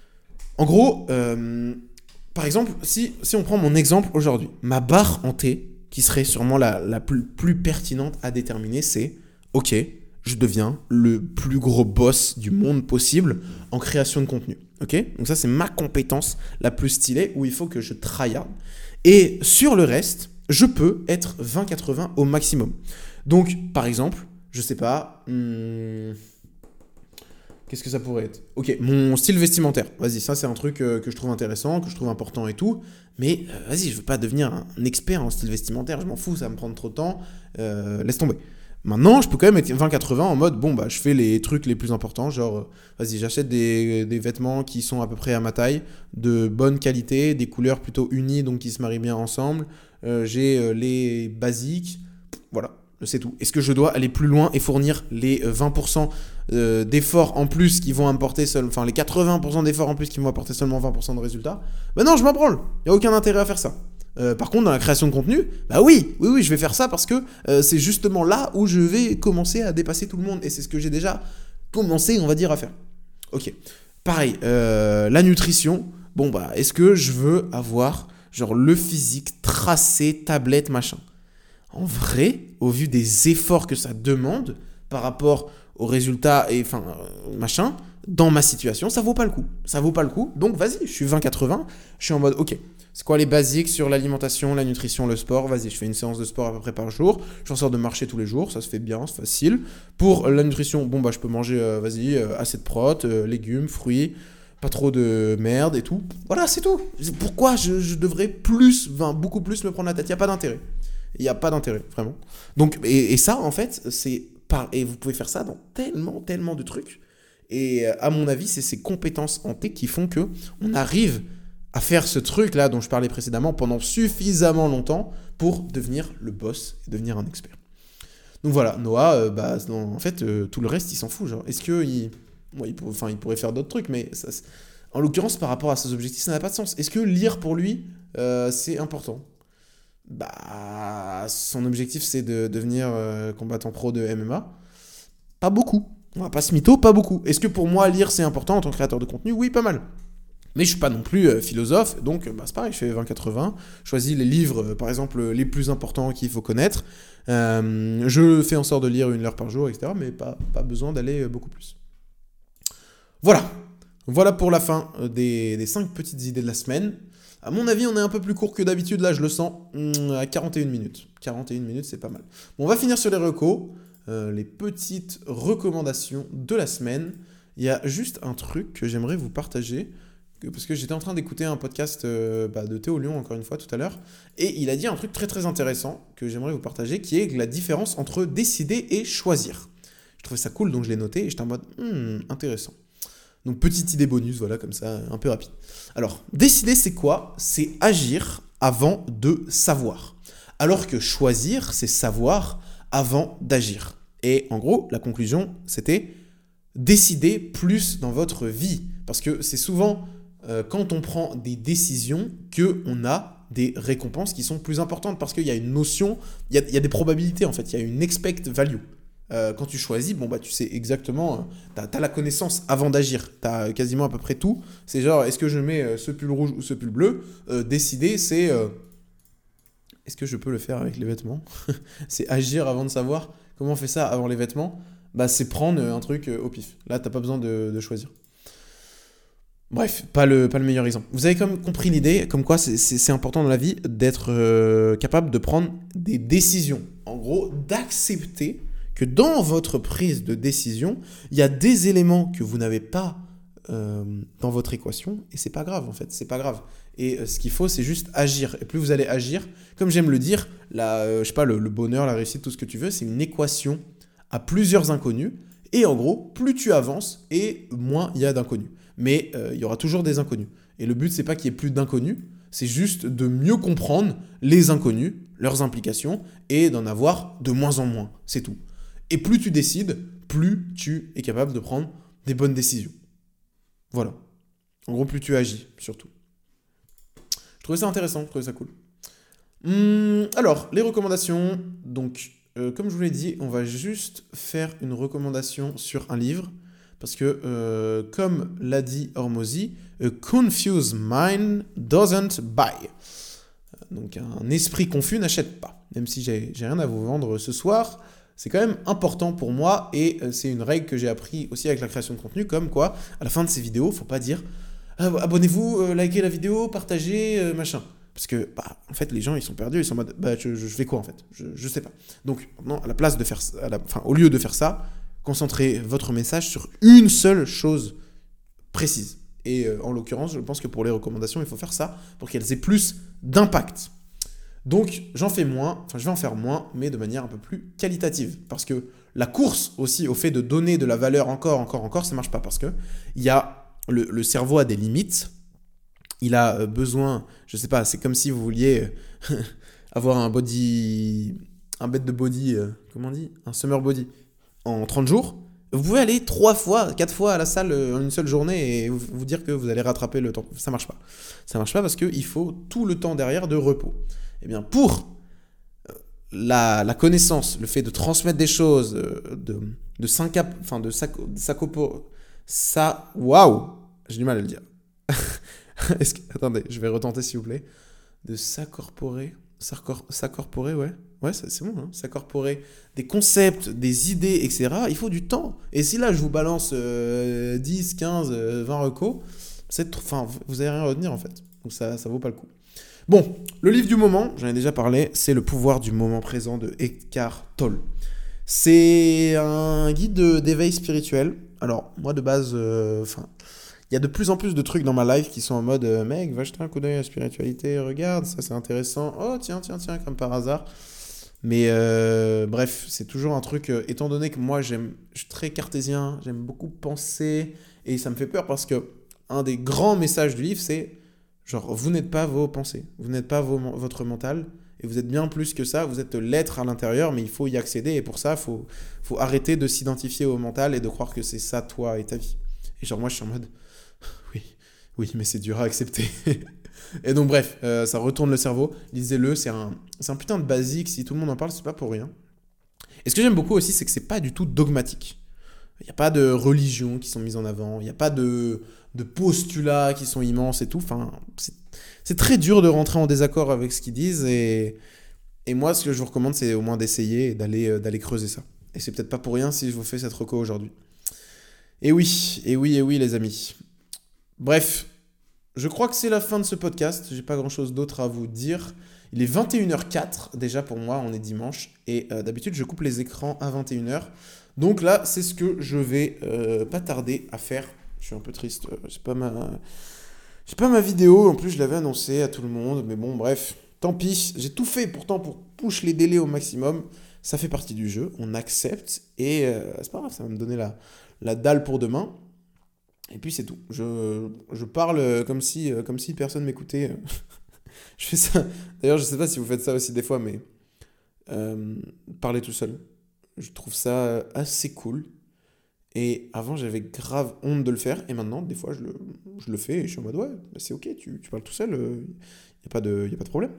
en gros... Euh, Par exemple, si, si on prend mon exemple aujourd'hui, ma barre en T, qui serait sûrement la, la plus, plus pertinente à déterminer, c'est « Ok, je deviens le plus gros boss du monde possible en création de contenu. » Ok ? Donc ça, c'est ma compétence la plus stylée où il faut que je tryhard. Et sur le reste, je peux être vingt quatre-vingts au maximum. Donc, par exemple, je sais pas... Hmm, qu'est-ce que ça pourrait être ? Ok, mon style vestimentaire. Vas-y, ça c'est un truc euh, que je trouve intéressant, que je trouve important et tout. Mais euh, vas-y, je veux pas devenir un expert en style vestimentaire, je m'en fous, ça va me prendre trop de temps. Euh, laisse tomber. Maintenant, je peux quand même être vingt quatre-vingts en mode, bon, bah, je fais les trucs les plus importants. Genre, euh, vas-y, j'achète des, des vêtements qui sont à peu près à ma taille, de bonne qualité, des couleurs plutôt unies, donc qui se marient bien ensemble. Euh, j'ai euh, les basiques. Voilà. C'est tout. Est-ce que je dois aller plus loin et fournir les vingt pour cent d'efforts en plus qui vont apporter seul, enfin les quatre-vingts pour cent d'efforts en plus qui vont apporter seulement vingt pour cent de résultats ? Ben non, je m'en branle. Il n'y a aucun intérêt à faire ça. Euh, par contre, dans la création de contenu, bah oui, oui, oui, je vais faire ça parce que euh, c'est justement là où je vais commencer à dépasser tout le monde. Et c'est ce que j'ai déjà commencé, on va dire, à faire. Ok. Pareil, euh, la nutrition. Bon, bah, est-ce que je veux avoir genre le physique, tracé, tablette, machin. En vrai, au vu des efforts que ça demande par rapport aux résultats et enfin euh, machin, dans ma situation, ça vaut pas le coup. Ça vaut pas le coup. Donc vas-y, je suis vingt quatre-vingts, je suis en mode ok. C'est quoi les basiques sur l'alimentation, la nutrition, le sport? Vas-y, je fais une séance de sport à peu près par jour. J'en sors de marcher tous les jours, ça se fait bien, c'est facile. Pour la nutrition, bon bah je peux manger, euh, vas-y, euh, assez de prot, euh, légumes, fruits, pas trop de merde et tout. Voilà, c'est tout. Pourquoi je, je devrais plus, enfin, beaucoup plus me prendre la tête? Il n'y a pas d'intérêt. Il n'y a pas d'intérêt, vraiment. Donc, et, et ça, en fait, c'est par, et vous pouvez faire ça dans tellement, tellement de trucs. Et à mon avis, c'est ces compétences en tech qui font que on arrive à faire ce truc-là dont je parlais précédemment pendant suffisamment longtemps pour devenir le boss et devenir un expert. Donc voilà, Noah, euh, bah, non, en fait, euh, tout le reste, il s'en fout. Genre, est-ce qu'il bon, il, pour, il pourrait faire d'autres trucs, mais ça, en l'occurrence, par rapport à ses objectifs, ça n'a pas de sens. Est-ce que lire pour lui, euh, c'est important? Bah, son objectif, c'est de devenir euh, combattant pro de M M A. Pas beaucoup. On va pas se mytho, pas beaucoup. Est-ce que pour moi, lire, c'est important en tant que créateur de contenu? Oui, pas mal. Mais je suis pas non plus euh, philosophe, donc bah, c'est pareil, je fais vingt quatre-vingts, je choisis les livres, euh, par exemple, les plus importants qu'il faut connaître. Euh, je fais en sorte de lire une heure par jour, et cetera, mais pas, pas besoin d'aller euh, beaucoup plus. Voilà. Voilà pour la fin euh, des, des cinq petites idées de la semaine. À mon avis, on est un peu plus court que d'habitude, là, je le sens, mmh, à quarante et une minutes. quarante et une minutes, c'est pas mal. Bon, on va finir sur les recos, euh, les petites recommandations de la semaine. Il y a juste un truc que j'aimerais vous partager, parce que j'étais en train d'écouter un podcast euh, bah, de Théo Lyon, encore une fois, tout à l'heure, et il a dit un truc très très intéressant que j'aimerais vous partager, qui est la différence entre décider et choisir. Je trouvais ça cool, donc je l'ai noté, et j'étais en mode, hmm, intéressant. Donc petite idée bonus, voilà, comme ça, un peu rapide. Alors, décider, c'est quoi? C'est agir avant de savoir. Alors que choisir, c'est savoir avant d'agir. Et en gros, la conclusion, c'était décider plus dans votre vie. Parce que c'est souvent euh, quand on prend des décisions qu'on a des récompenses qui sont plus importantes. Parce qu'il y a une notion, il y a, il y a des probabilités en fait, il y a une expect value. Euh, quand tu choisis, bon bah tu sais exactement, euh, tu as la connaissance avant d'agir, tu as quasiment à peu près tout. C'est genre, est-ce que je mets euh, ce pull rouge ou ce pull bleu? euh, Décider, c'est, euh, est-ce que je peux le faire avec les vêtements? C'est agir avant de savoir. Comment on fait ça avant les vêtements? Bah c'est prendre un truc euh, au pif. Là, t'as pas besoin de, de choisir. Bref, pas le, pas le meilleur exemple. Vous avez quand même compris l'idée, comme quoi c'est, c'est, c'est important dans la vie d'être euh, capable de prendre des décisions. En gros, d'accepter que dans votre prise de décision, il y a des éléments que vous n'avez pas euh, dans votre équation, et c'est pas grave en fait, c'est pas grave. Et euh, ce qu'il faut, c'est juste agir. Et plus vous allez agir, comme j'aime le dire, la, euh, je sais pas, le, le bonheur, la réussite, tout ce que tu veux, c'est une équation à plusieurs inconnus. Et en gros, plus tu avances, et moins il y a d'inconnus. Mais euh, il y aura toujours des inconnus. Et le but, c'est pas qu'il y ait plus d'inconnus, c'est juste de mieux comprendre les inconnus, leurs implications, et d'en avoir de moins en moins. C'est tout. Et plus tu décides, plus tu es capable de prendre des bonnes décisions. Voilà. En gros, plus tu agis, surtout. Je trouvais ça intéressant, je trouvais ça cool. Hum, alors, les recommandations. Donc, euh, comme je vous l'ai dit, on va juste faire une recommandation sur un livre. Parce que, euh, comme l'a dit Hormozy, a confused mind doesn't buy. Donc, un esprit confus n'achète pas. Même si j'ai, j'ai rien à vous vendre ce soir, c'est quand même important pour moi et c'est une règle que j'ai appris aussi avec la création de contenu, comme quoi, à la fin de ces vidéos, il ne faut pas dire ah, abonnez-vous, euh, likez la vidéo, partagez, euh, machin. Parce que, bah, en fait, les gens, ils sont perdus, ils sont en mode, bah, je, je fais quoi en fait? Je, je sais pas. Donc, non, à la place de faire, à la, enfin, au lieu de faire ça, concentrez votre message sur une seule chose précise. Et euh, en l'occurrence, je pense que pour les recommandations, il faut faire ça pour qu'elles aient plus d'impact. Donc, j'en fais moins, enfin, je vais en faire moins, mais de manière un peu plus qualitative. Parce que la course aussi, au fait de donner de la valeur encore, encore, encore, ça ne marche pas. Parce que il y a, le, le cerveau a des limites. Il a besoin, je sais pas, c'est comme si vous vouliez avoir un body, un bête de body, euh, comment on dit? Un summer body en trente jours. Vous pouvez aller trois fois, quatre fois à la salle en une seule journée et vous, vous dire que vous allez rattraper le temps. Ça marche pas. Ça marche pas parce qu'il faut tout le temps derrière de repos. Eh bien, pour la, la connaissance, le fait de transmettre des choses, de, de syncap, enfin de sacopo, ça, waouh, j'ai du mal à le dire. Est-ce que, attendez, je vais retenter s'il vous plaît. de s'incorporer, s'accor- s'incorporer, ouais, ouais, ça, c'est bon, hein, s'incorporer des concepts, des idées, et cetera. Il faut du temps. Et si là, je vous balance euh, dix, quinze, euh, vingt recos, c'est, enfin, vous n'allez rien retenir en fait. Donc ça, ça vaut pas le coup. Bon, le livre du moment, j'en ai déjà parlé, c'est Le pouvoir du moment présent de Eckhart Tolle. C'est un guide de- d'éveil spirituel. Alors, moi de base, enfin, il y a de plus en plus de trucs dans ma life qui sont en mode euh, mec, va jeter un coup d'œil à la spiritualité, regarde, ça c'est intéressant. Oh, tiens, tiens, tiens, comme par hasard. Mais euh, bref, c'est toujours un truc, euh, étant donné que moi j'aime, je suis très cartésien, j'aime beaucoup penser, et ça me fait peur parce que un des grands messages du livre, c'est genre, vous n'êtes pas vos pensées, vous n'êtes pas vos, votre mental, et vous êtes bien plus que ça, vous êtes l'être à l'intérieur, mais il faut y accéder, et pour ça, il faut, faut arrêter de s'identifier au mental et de croire que c'est ça, toi et ta vie. Et genre, moi, je suis en mode, oui, oui, mais c'est dur à accepter. Et donc, bref, euh, ça retourne le cerveau, lisez-le, c'est un, c'est un putain de basique, si tout le monde en parle, c'est pas pour rien. Et ce que j'aime beaucoup aussi, c'est que c'est pas du tout dogmatique. Il n'y a pas de religions qui sont mises en avant, il n'y a pas de, de postulats qui sont immenses et tout. Enfin, c'est, c'est très dur de rentrer en désaccord avec ce qu'ils disent. Et, et moi, ce que je vous recommande, c'est au moins d'essayer et d'aller, euh, d'aller creuser ça. Et c'est peut-être pas pour rien si je vous fais cette reco aujourd'hui. Et oui, et oui, et oui, les amis. Bref, je crois que c'est la fin de ce podcast. J'ai pas grand-chose d'autre à vous dire. Il est vingt et une heures quatre, déjà pour moi, on est dimanche. Et euh, d'habitude, je coupe les écrans à vingt et une heures. Donc là, c'est ce que je vais euh, pas tarder à faire. Je suis un peu triste, euh, c'est pas ma... J'ai pas ma vidéo, en plus je l'avais annoncé à tout le monde, mais bon, bref, tant pis. J'ai tout fait pourtant pour push les délais au maximum. Ça fait partie du jeu, on accepte, et euh, c'est pas grave, ça va me donner la, la dalle pour demain. Et puis c'est tout. Je, je parle comme si, comme si personne m'écoutait. Je fais ça. D'ailleurs, je sais pas si vous faites ça aussi des fois, mais euh, parler tout seul. Je trouve ça assez cool. Et avant, j'avais grave honte de le faire. Et maintenant, des fois, je le, je le fais et je suis en mode, ouais, bah c'est ok, tu, tu parles tout seul. Il euh, n'y a, pas de- y a pas de problème.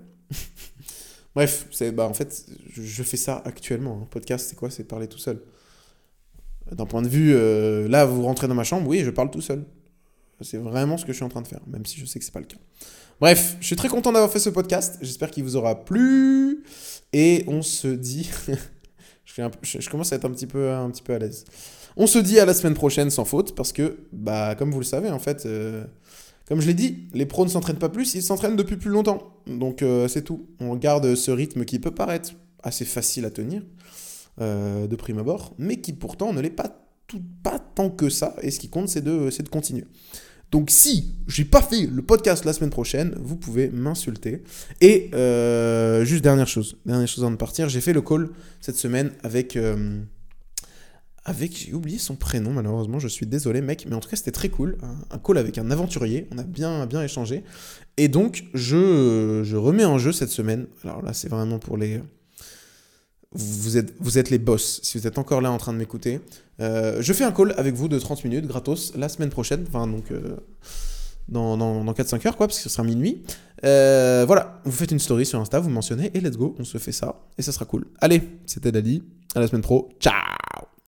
Bref, c'est, bah, en fait, je, je fais ça actuellement. Un podcast, c'est quoi? C'est parler tout seul. D'un point de vue, euh, là, vous rentrez dans ma chambre, oui, je parle tout seul. C'est vraiment ce que je suis en train de faire, même si je sais que c'est pas le cas. Bref, je suis très content d'avoir fait ce podcast. J'espère qu'il vous aura plu. Et on se dit... je, fais un peu- je- je commence à être un petit peu, un petit peu à l'aise. On se dit à la semaine prochaine sans faute, parce que, bah, comme vous le savez, en fait, euh, comme je l'ai dit, les pros ne s'entraînent pas plus, ils s'entraînent depuis plus longtemps. Donc euh, c'est tout. On garde ce rythme qui peut paraître assez facile à tenir, euh, de prime abord, mais qui pourtant ne l'est pas, tout, pas tant que ça. Et ce qui compte, c'est de, c'est de continuer. Donc si j'ai pas fait le podcast la semaine prochaine, vous pouvez m'insulter. Et euh, juste dernière chose, dernière chose avant de partir, j'ai fait le call cette semaine avec... euh, avec, j'ai oublié son prénom malheureusement, je suis désolé mec, mais en tout cas c'était très cool, un, un call avec un aventurier, on a bien, bien échangé, et donc je, je remets en jeu cette semaine, alors là c'est vraiment pour les... Vous êtes, vous êtes les boss, si vous êtes encore là en train de m'écouter, euh, je fais un call avec vous de trente minutes, gratos, la semaine prochaine, enfin donc... Euh, dans, dans, dans quatre cinq heures, quoi, parce que ce sera minuit. Euh, voilà, vous faites une story sur Insta, vous mentionnez, et let's go, on se fait ça, et ça sera cool. Allez, c'était Dali, à la semaine pro, ciao!